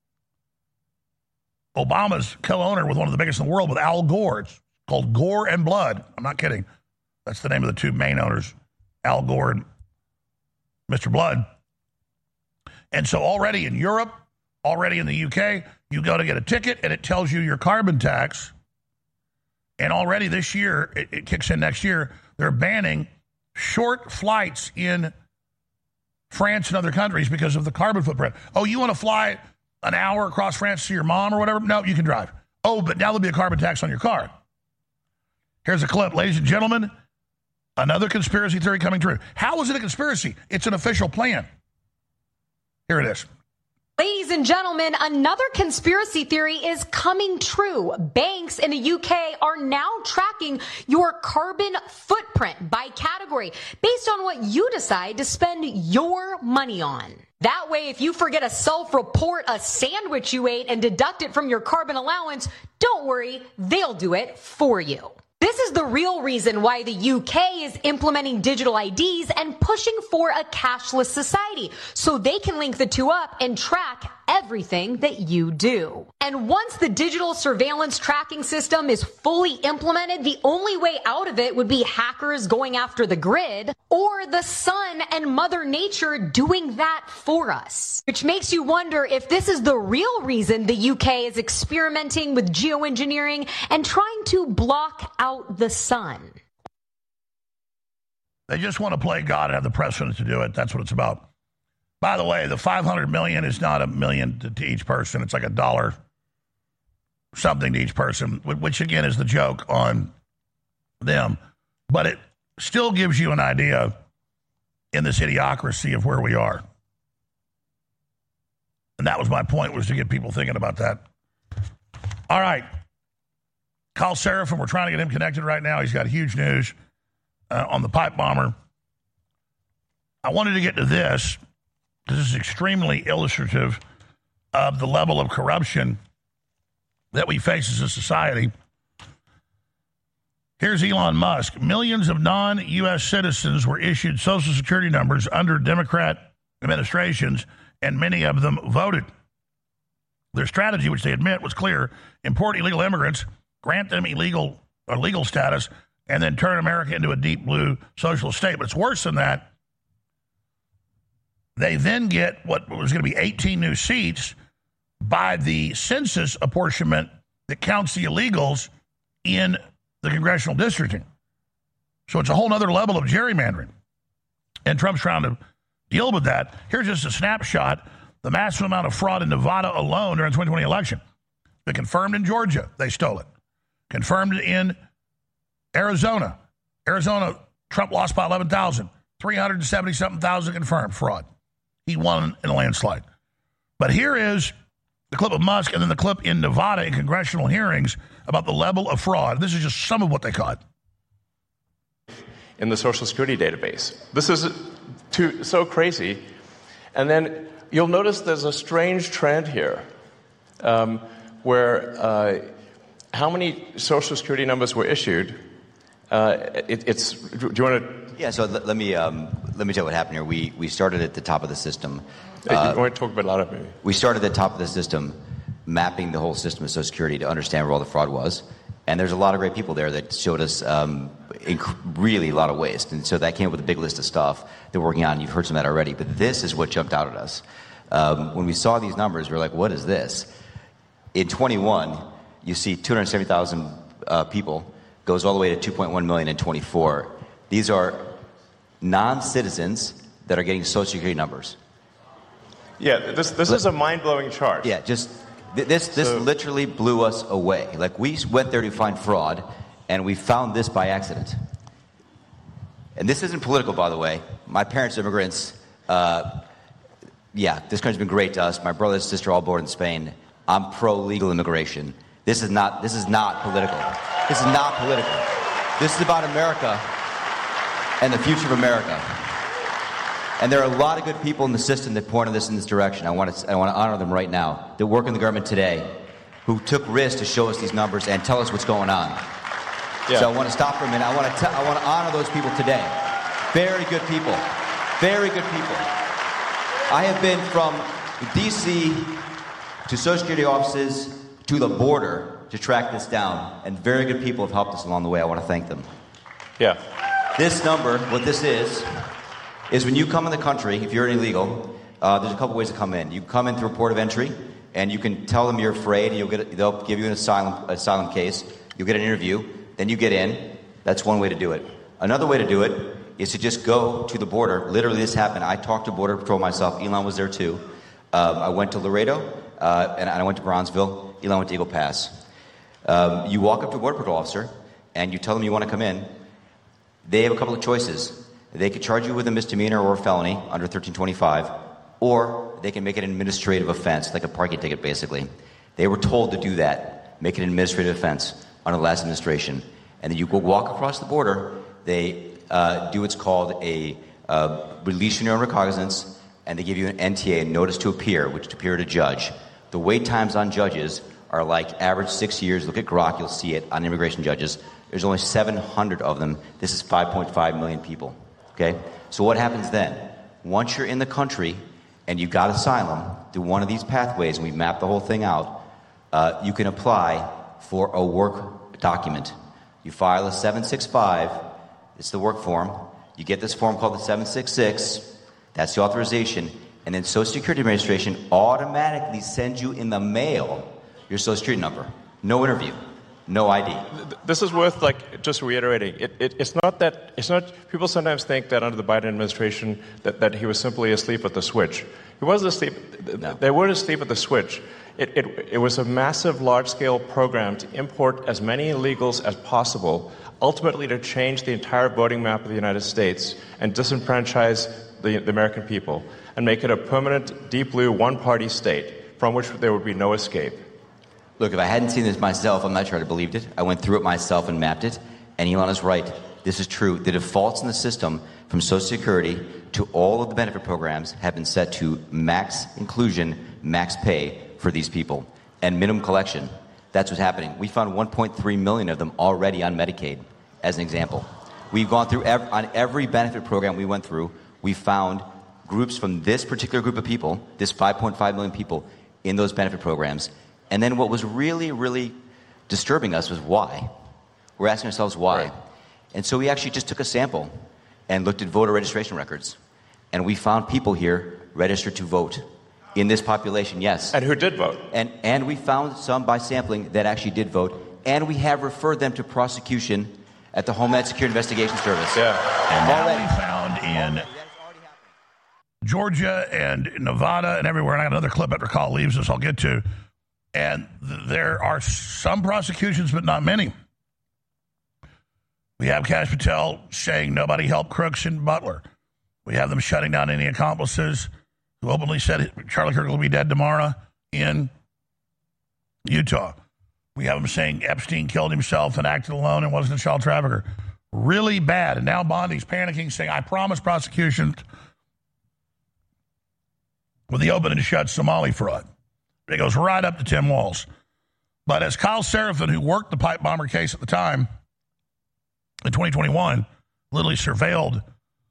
Obama's co-owner with one of the biggest in the world, with Al Gore. It's called Gore and Blood. I'm not kidding. That's the name of the two main owners, Al Gore and Mister Blood. And so already in Europe, already in the U K, you go to get a ticket and it tells you your carbon tax. And already this year, it, it kicks in next year, they're banning short flights in France and other countries because of the carbon footprint. Oh, you want to fly an hour across France to your mom or whatever? No, you can drive. Oh, but now there'll be a carbon tax on your car. Here's a clip. Ladies and gentlemen, another conspiracy theory coming true. How is it a conspiracy? It's an official plan. Here it is. Ladies and gentlemen, another conspiracy theory is coming true. Banks in the U K are now tracking your carbon footprint by category based on what you decide to spend your money on. That way, if you forget to self-report a sandwich you ate and deduct it from your carbon allowance, don't worry, they'll do it for you. This is the real reason why the U K is implementing digital I Ds and pushing for a cashless society, so they can link the two up and track everything that you do. And once the digital surveillance tracking system is fully implemented, the only way out of it would be hackers going after the grid or the sun and Mother Nature doing that for us. Which makes you wonder if this is the real reason the U K is experimenting with geoengineering and trying to block out the sun. They just want to play God and have the precedent to do it. That's what it's about. By the way, the five hundred million is not a million to, to each person. It's like a dollar something to each person, which again is the joke on them. But it still gives you an idea in this idiocracy of where we are. And that was my point, was to get people thinking about that. All right. Carl Seraphin, we're trying to get him connected right now. He's got huge news uh, on the pipe bomber. I wanted to get to this, because this is extremely illustrative of the level of corruption that we face as a society. Here's Elon Musk. Millions of non-U S citizens were issued Social Security numbers under Democrat administrations, and many of them voted. Their strategy, which they admit was clear: import illegal immigrants, grant them illegal or legal status, and then turn America into a deep blue socialist state. But it's worse than that. They then get what was going to be eighteen new seats by the census apportionment that counts the illegals in the congressional districting. So it's a whole other level of gerrymandering. And Trump's trying to deal with that. Here's just a snapshot. The massive amount of fraud in Nevada alone during the twenty twenty election. But confirmed in Georgia, they stole it. Confirmed in Arizona. Arizona, Trump lost by eleven thousand. three hundred seventy something thousand confirmed fraud. He won in a landslide. But here is the clip of Musk and then the clip in Nevada in congressional hearings about the level of fraud. This is just some of what they caught. In the Social Security database. This is too, so crazy. And then you'll notice there's a strange trend here um, where uh, how many Social Security numbers were issued. Uh, it, it's. Do you want to? Yeah. So let, let me um, let me tell you what happened here. We we started at the top of the system. Uh, you want to talk about a lot of maybe? We started at the top of the system, mapping the whole system of Social Security to understand where all the fraud was. And there's a lot of great people there that showed us um, inc- really a lot of waste. And so that came up with a big list of stuff that we're working on. You've heard some of that already. But this is what jumped out at us. Um, when we saw these numbers, we were like, what is this? In twenty-one, you see two hundred seventy thousand uh, people, goes all the way to two point one million in twenty-four. These are non-citizens that are getting Social Security numbers. Yeah, this this Let, is a mind-blowing chart. Yeah, just th- this this so, literally blew us away. Like, we went there to find fraud, and we found this by accident. And this isn't political, by the way. My parents are immigrants. Uh, yeah, this country's been great to us. My brother and sister all born in Spain. I'm pro-legal immigration. This is not this is not political. This is not political. This is about America and the future of America. And there are a lot of good people in the system that pointed this in this direction. I want to I want to honor them right now, that work in the government today, who took risks to show us these numbers and tell us what's going on. Yeah. So I want to stop for a minute. I want to t- I want to honor those people today. Very good people. Very good people. I have been from D C to Social Security offices to the border to track this down, and very good people have helped us along the way. I want to thank them. Yeah. This number, what this is, is when you come in the country, if you're illegal, uh, there's a couple ways to come in. You come in through a port of entry, and you can tell them you're afraid, and you'll get they'll give you an asylum asylum case. You'll get an interview, then you get in. That's one way to do it. Another way to do it is to just go to the border. Literally, this happened. I talked to Border Patrol myself. Elon was there too. Um, I went to Laredo, uh, and I went to Bronzeville. Elon went to Eagle Pass. Um, you walk up to a Border Patrol officer, and you tell them you want to come in. They have a couple of choices. They could charge you with a misdemeanor or a felony under thirteen twenty-five, or they can make it an administrative offense, like a parking ticket, basically. They were told to do that, make it an administrative offense under the last administration. And then you go walk across the border, they uh, do what's called a uh, release from your own recognizance, and they give you an N T A, notice to appear, which to appear to judge. The wait times on judges are like average six years. Look at Grok, you'll see it on immigration judges. There's only seven hundred of them. This is five point five million people. Okay? So what happens then? Once you're in the country and you got asylum through one of these pathways, and we mapped the whole thing out, uh, you can apply for a work document. You file a seven sixty-five. It's the work form. You get this form called the seven sixty-six. That's the authorization. And then Social Security Administration automatically sends you in the mail your Social Security number. No interview. No I D. This is worth, like, just reiterating. It, it, it's not that, it's not, people sometimes think that under the Biden administration that, that he was simply asleep at the switch. He wasn't asleep, no. They weren't asleep at the switch. It, it, it was a massive, large-scale program to import as many illegals as possible, ultimately to change the entire voting map of the United States and disenfranchise the, the American people and make it a permanent, deep blue, one-party state from which there would be no escape. Look, if I hadn't seen this myself, I'm not sure I'd have believed it. I went through it myself and mapped it. And Elon is right. This is true. The defaults in the system from Social Security to all of the benefit programs have been set to max inclusion, max pay for these people, and minimum collection. That's what's happening. We found one point three million of them already on Medicaid, as an example. We've gone through, ev- on every benefit program we went through, we found groups from this particular group of people, this five point five million people, in those benefit programs. And then what was really, really disturbing us was why. We're asking ourselves why. Right. And so we actually just took a sample and looked at voter registration records. And we found people here registered to vote in this population, yes. And who did vote. And, and we found some by sampling that actually did vote. And we have referred them to prosecution at the Homeland Security Investigation Service. Yeah. And now we found in Georgia and Nevada and everywhere, and I got another clip after Call leaves us I'll get to. And th- there are some prosecutions, but not many. We have Kash Patel saying nobody helped crooks in Butler. We have them shutting down any accomplices who openly said Charlie Kirk will be dead tomorrow in Utah. We have them saying Epstein killed himself and acted alone and wasn't a child trafficker. Really bad. And now Bondi's panicking, saying, I promise prosecution with the open and shut Somali fraud. It goes right up to Tim Walz. But as Kyle Seraphin, who worked the pipe bomber case at the time, in twenty twenty-one, literally surveilled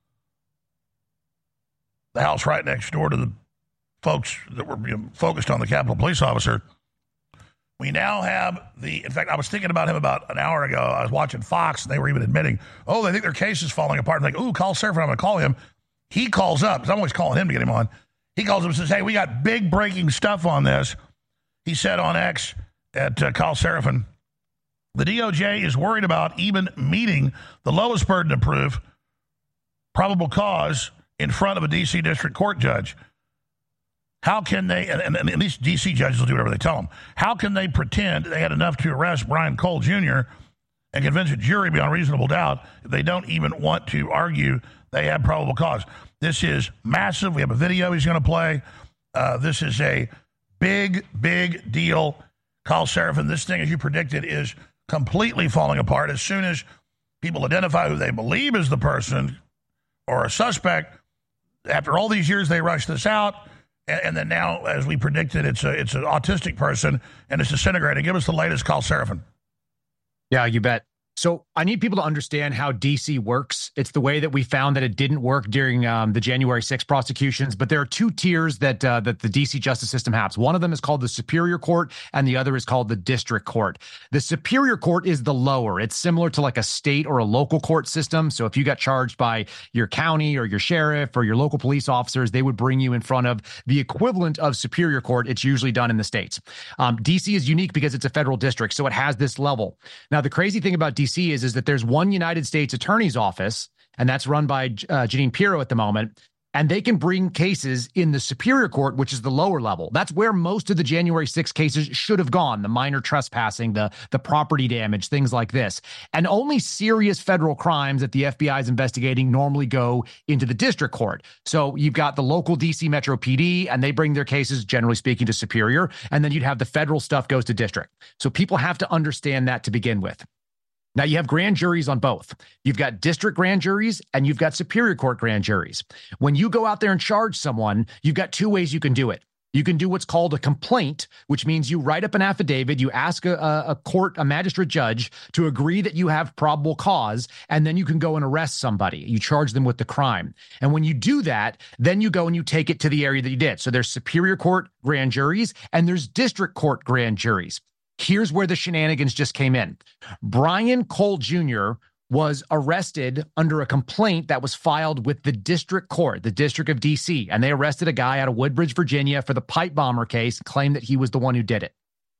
the house right next door to the folks that were being focused on the Capitol Police officer, we now have the, in fact, I was thinking about him about an hour ago. I was watching Fox, and they were even admitting, oh, they think their case is falling apart. I'm like, ooh, Kyle Seraphin, I'm going to call him. He calls up, because I'm always calling him to get him on. He calls up and says, hey, we got big breaking stuff on this. He said on X at uh, Kyle Seraphin, the D O J is worried about even meeting the lowest burden of proof, probable cause, in front of a D C district court judge. How can they, and, and, and at least D C judges will do whatever they tell them, how can they pretend they had enough to arrest Brian Cole Junior and convince a jury beyond reasonable doubt if they don't even want to argue they have probable cause? This is massive. We have a video he's going to play. Uh, this is a big, big deal. Kyle Seraphin, this thing, as you predicted, is completely falling apart. As soon as people identify who they believe is the person or a suspect, after all these years, they rush this out. And, and then now, as we predicted, it's a it's an autistic person, and it's disintegrating. Give us the latest, Kyle Seraphin. Yeah, you bet. So I need people to understand how D C works. It's the way that we found that it didn't work during um, the January sixth prosecutions. But there are two tiers that uh, that the D C justice system has. One of them is called the Superior Court, and the other is called the District Court. The Superior Court is the lower. It's similar to like a state or a local court system. So if you got charged by your county or your sheriff or your local police officers, they would bring you in front of the equivalent of Superior Court. It's usually done in the states. Um, D C is unique because it's a federal district, so it has this level. Now, the crazy thing about D C is, is that there's one United States Attorney's Office, and that's run by uh, Jeanine Pirro at the moment. And they can bring cases in the Superior Court, which is the lower level. That's where most of the January sixth cases should have gone, the minor trespassing, the, the property damage, things like this. And only serious federal crimes that the F B I is investigating normally go into the district court. So you've got the local D C Metro P D, and they bring their cases, generally speaking, to Superior. And then you'd have the federal stuff goes to district. So people have to understand that to begin with. Now, you have grand juries on both. You've got district grand juries and you've got Superior Court grand juries. When you go out there and charge someone, you've got two ways you can do it. You can do what's called a complaint, which means you write up an affidavit, you ask a, a court, a magistrate judge to agree that you have probable cause, and then you can go and arrest somebody. You charge them with the crime. And when you do that, then you go and you take it to the area that you did. So there's Superior Court grand juries and there's district court grand juries. Here's where the shenanigans just came in. Brian Cole Junior was arrested under a complaint that was filed with the district court, the District of D C, and they arrested a guy out of Woodbridge, Virginia for the pipe bomber case, claimed that he was the one who did it.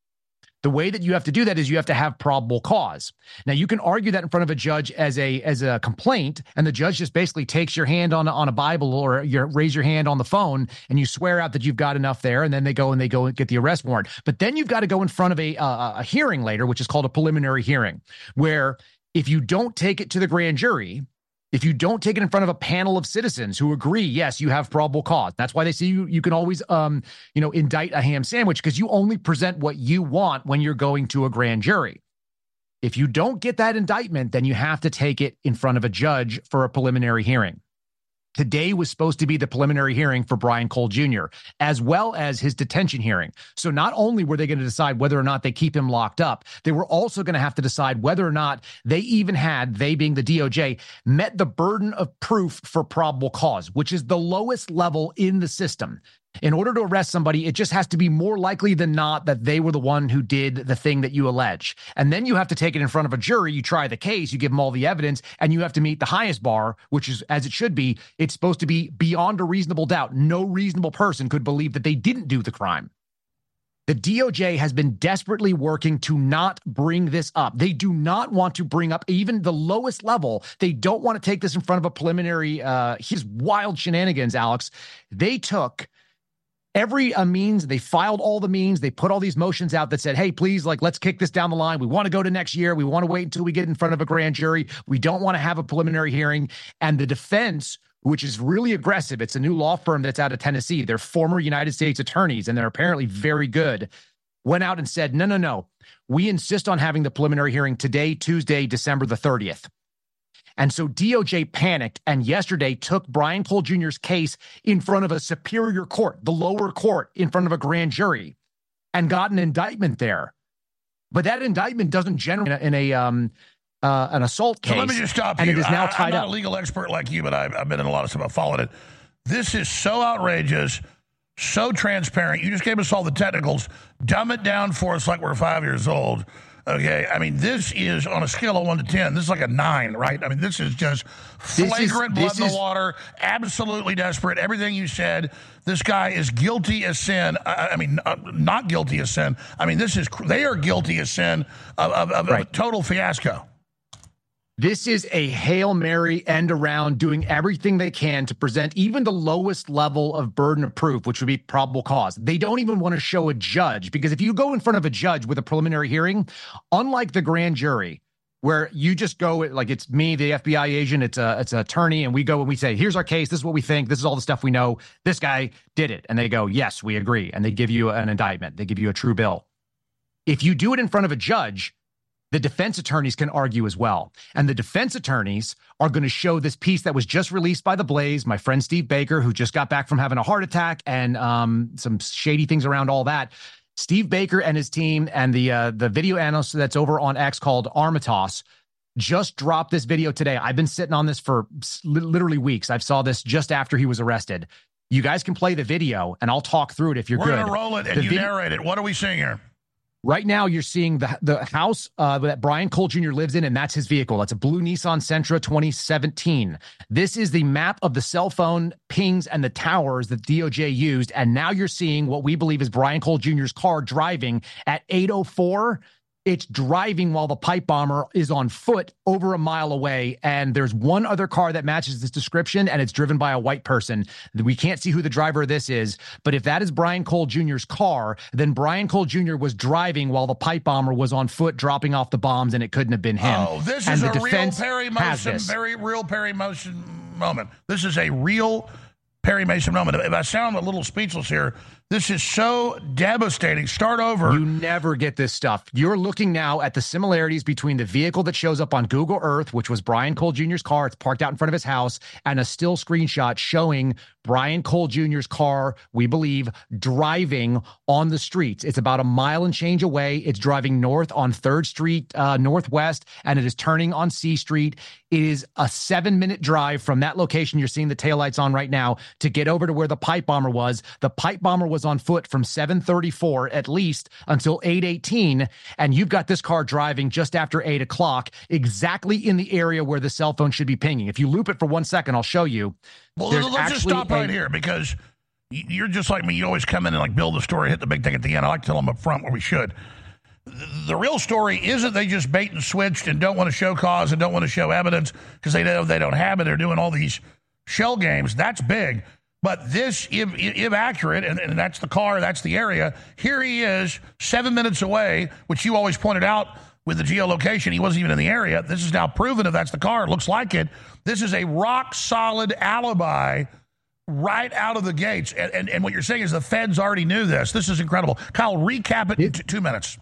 The way that you have to do that is you have to have probable cause. Now, you can argue that in front of a judge as a as a complaint, and the judge just basically takes your hand on, on a Bible or you raise your hand on the phone and you swear out that you've got enough there, and then they go and they go and get the arrest warrant. But then you've got to go in front of a, uh, a hearing later, which is called a preliminary hearing, where if you don't take it to the grand jury, if you don't take it in front of a panel of citizens who agree, yes, you have probable cause. That's why they say you you can always, um, you know, indict a ham sandwich, because you only present what you want when you're going to a grand jury. If you don't get that indictment, then you have to take it in front of a judge for a preliminary hearing. Today was supposed to be the preliminary hearing for Brian Cole Junior, as well as his detention hearing. So not only were they going to decide whether or not they keep him locked up, they were also going to have to decide whether or not they even had, they being the D O J, met the burden of proof for probable cause, which is the lowest level in the system. In order to arrest somebody, it just has to be more likely than not that they were the one who did the thing that you allege. And then you have to take it in front of a jury. You try the case, you give them all the evidence, and you have to meet the highest bar, which is, as it should be, it's supposed to be beyond a reasonable doubt. No reasonable person could believe that they didn't do the crime. The D O J has been desperately working to not bring this up. They do not want to bring up even the lowest level. They don't want to take this in front of a preliminary, uh, his wild shenanigans, Alex. They took every uh, means, they filed all the means, they put all these motions out that said, hey, please, like, let's kick this down the line. We want to go to next year. We want to wait until we get in front of a grand jury. We don't want to have a preliminary hearing. And the defense, which is really aggressive, it's a new law firm that's out of Tennessee. They're former United States attorneys, and they're apparently very good, went out and said, no, no, no. We insist on having the preliminary hearing today, Tuesday, December the thirtieth. And so D O J panicked and yesterday took Brian Cole Junior's case in front of a superior court, the lower court, in front of a grand jury, and got an indictment there. But that indictment doesn't generate in a um, uh, an assault case. So let me just stop and you. it is now I, tied I'm not up. a legal expert like you, but I've, I've been in a lot of stuff. I've followed it. This is so outrageous, so transparent. You just gave us all the technicals. Dumb it down for us like we're five years old. Okay, I mean, this is on a scale of one to ten. This is like a nine, right? I mean, this is just flagrant blood in the water, absolutely desperate. Everything you said, this guy is guilty as sin. I, I mean, uh, not guilty as sin. I mean, this is, they are guilty as sin of, of, of, right. of a total fiasco. This is a Hail Mary end around, doing everything they can to present even the lowest level of burden of proof, which would be probable cause. They don't even want to show a judge, because if you go in front of a judge with a preliminary hearing, unlike the grand jury, where you just go, like, it's me, the F B I agent, it's a it's an attorney, and we go and we say, here's our case, this is what we think, this is all the stuff we know, this guy did it. And they go, yes, we agree. And they give you an indictment. They give you a true bill. If you do it in front of a judge, the defense attorneys can argue as well. And the defense attorneys are going to show this piece that was just released by The Blaze, my friend Steve Baker, who just got back from having a heart attack and um, some shady things around all that. Steve Baker and his team and the uh, the video analyst that's over on X called Armitage just dropped this video today. I've been sitting on this for literally weeks. I saw this just after he was arrested. You guys can play the video, and I'll talk through it if you're We're good. We're going to roll it, and the you vi- narrate it. What are we seeing here? Right now, you're seeing the the house uh, that Brian Cole Junior lives in, and that's his vehicle. That's a blue Nissan Sentra twenty seventeen. This is the map of the cell phone pings and the towers that D O J used, and now you're seeing what we believe is Brian Cole Junior's car driving at eight oh four It's driving while the pipe bomber is on foot over a mile away. And there's one other car that matches this description, and it's driven by a white person. We can't see who the driver of this is, but if that is Brian Cole Junior's car, then Brian Cole Junior was driving while the pipe bomber was on foot dropping off the bombs, and it couldn't have been him. Oh, this and is the a real defense Perry has Mason, this. very real Perry Mason moment. This is a real Perry Mason moment. If I sound a little speechless here, this is so devastating. Start over. You never get this stuff. You're looking now at the similarities between the vehicle that shows up on Google Earth, which was Brian Cole Junior's car. It's parked out in front of his house, and a still screenshot showing Brian Cole Junior's car, we believe, driving on the streets. It's about a mile and change away. It's driving north on third Street uh, Northwest, and it is turning on C Street. It is a seven-minute drive from that location you're seeing the taillights on right now to get over to where the pipe bomber was. The pipe bomber was on foot from seven thirty-four at least until eight eighteen, and you've got this car driving just after eight o'clock, exactly in the area where the cell phone should be pinging. If you loop it for one second, I'll show you. Well, There's let's just stop a, right here, because you're just like me. You always come in and like build the story, hit the big thing at the end. I like to tell them up front where we should. The real story isn't they just bait and switched and don't want to show cause and don't want to show evidence because they know they don't have it. They're doing all these shell games. That's big. But this, if, if accurate, and, and that's the car, that's the area, here he is seven minutes away, which you always pointed out with the geolocation. He wasn't even in the area. This is now proven if that's the car. It looks like it. This is a rock-solid alibi right out of the gates. And, and, and what you're saying is the feds already knew this. This is incredible. Kyle, recap it in t- two minutes.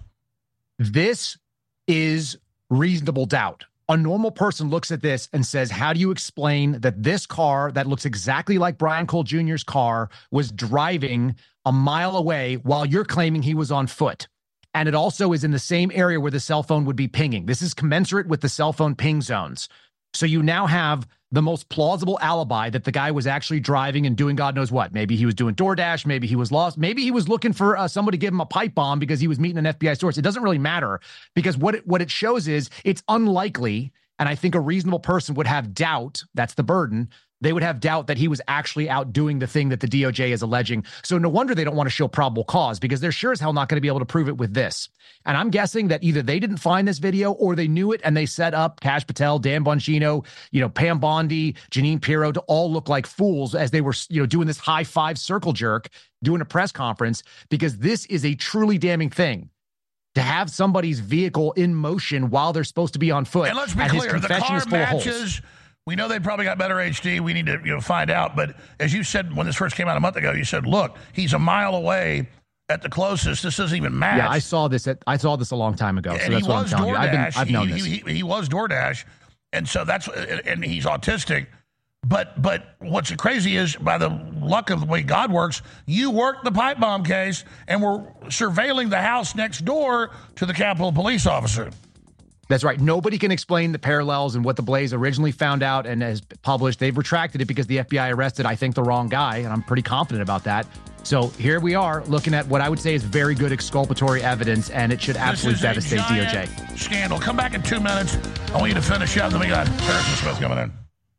This is reasonable doubt. A normal person looks at this and says, how do you explain that this car that looks exactly like Brian Cole Junior's car was driving a mile away while you're claiming he was on foot? And it also is in the same area where the cell phone would be pinging. This is commensurate with the cell phone ping zones. So you now have the most plausible alibi that the guy was actually driving and doing God knows what. Maybe he was doing DoorDash. Maybe he was lost. Maybe he was looking for uh, somebody to give him a pipe bomb because he was meeting an F B I source. It doesn't really matter, because what it, what it shows is it's unlikely, and I think a reasonable person would have doubt, that's the burden, they would have doubt that he was actually out doing the thing that the D O J is alleging. So no wonder they don't want to show probable cause, because they're sure as hell not going to be able to prove it with this. And I'm guessing that either they didn't find this video or they knew it and they set up Kash Patel, Dan Bongino, you know, Pam Bondi, Jeanine Pirro to all look like fools as they were, you know, doing this high five circle jerk, doing a press conference, because this is a truly damning thing. To have somebody's vehicle in motion while they're supposed to be on foot. And let's be and clear, his the confession car is full of holes. matches. We know they probably got better H D. We need to, you know, find out. But as you said when this first came out a month ago, you said, look, he's a mile away at the closest. This doesn't even match. Yeah, I saw this. At, I saw this a long time ago. So and that's he what I'm was telling DoorDash. you. I've, been, I've known he, this. He, he, he was DoorDash. And so that's, and he's autistic. But but what's crazy is, by the luck of the way God works, you worked the pipe bomb case and were surveilling the house next door to the Capitol Police officer. That's right. Nobody can explain the parallels and what the Blaze originally found out and has published. They've retracted it because the F B I arrested, I think, the wrong guy, and I'm pretty confident about that. So here we are looking at what I would say is very good exculpatory evidence, and it should absolutely devastate D O J. Scandal. Come back in two minutes. I want you to finish up. Then we got Harrison Smith coming in.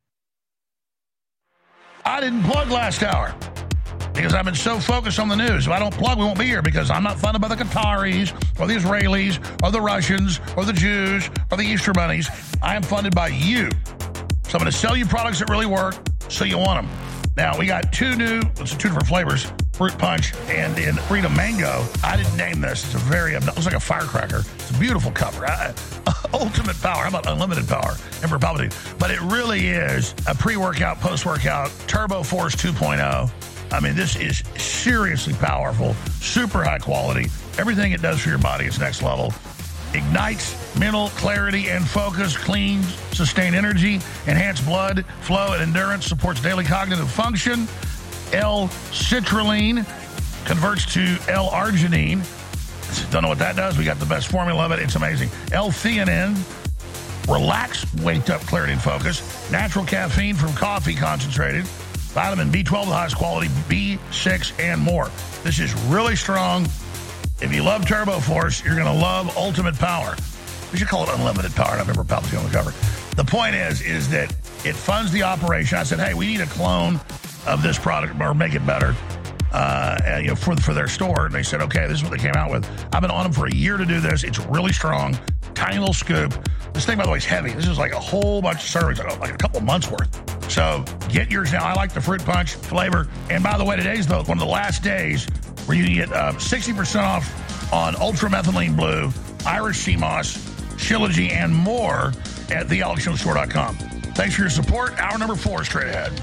I didn't plug last hour because I've been so focused on the news. If I don't plug, we won't be here, because I'm not funded by the Qataris or the Israelis or the Russians or the Jews or the Easter bunnies. I am funded by you. So I'm going to sell you products that really work so you want them. Now, we got two new, it's two different flavors, Fruit Punch and in Freedom Mango. I didn't name this. It's a very, it looks like a firecracker. It's a beautiful cover. I, ultimate power. How about unlimited power? And for Palpatine. But it really is a pre-workout, post-workout, Turbo Force two point oh. I mean, this is seriously powerful, super high quality. Everything it does for your body is next level. Ignites mental clarity and focus, cleans, sustained energy, enhanced blood flow and endurance, supports daily cognitive function. L-citrulline converts to L-arginine. Don't know what that does. We got the best formula of it. It's amazing. L-theanine, relax, wake up, clarity and focus. Natural caffeine from coffee concentrated. Vitamin B twelve, the highest quality, B six, and more. This is really strong. If you love Turbo Force, you're going to love Ultimate Power. We should call it Unlimited Power. I remember Palpatine on the cover. The point is, is that it funds the operation. I said, hey, we need a clone of this product or make it better. uh, and, you know, for for their store. And they said, okay, this is what they came out with. I've been on them for a year to do this. It's really strong, tiny little scoop. This thing, by the way, is heavy. This is like a whole bunch of servings, like a couple months worth. So get yours now. I like the fruit punch flavor. And by the way, today's the, one of the last days where you can get uh, sixty percent off on Ultra Methylene Blue, Irish Sea Moss, Shilajit, and more at the alex jones store dot com. Thanks for your support. Hour number four straight ahead.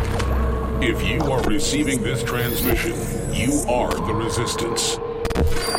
If you are receiving this transmission, you are the resistance.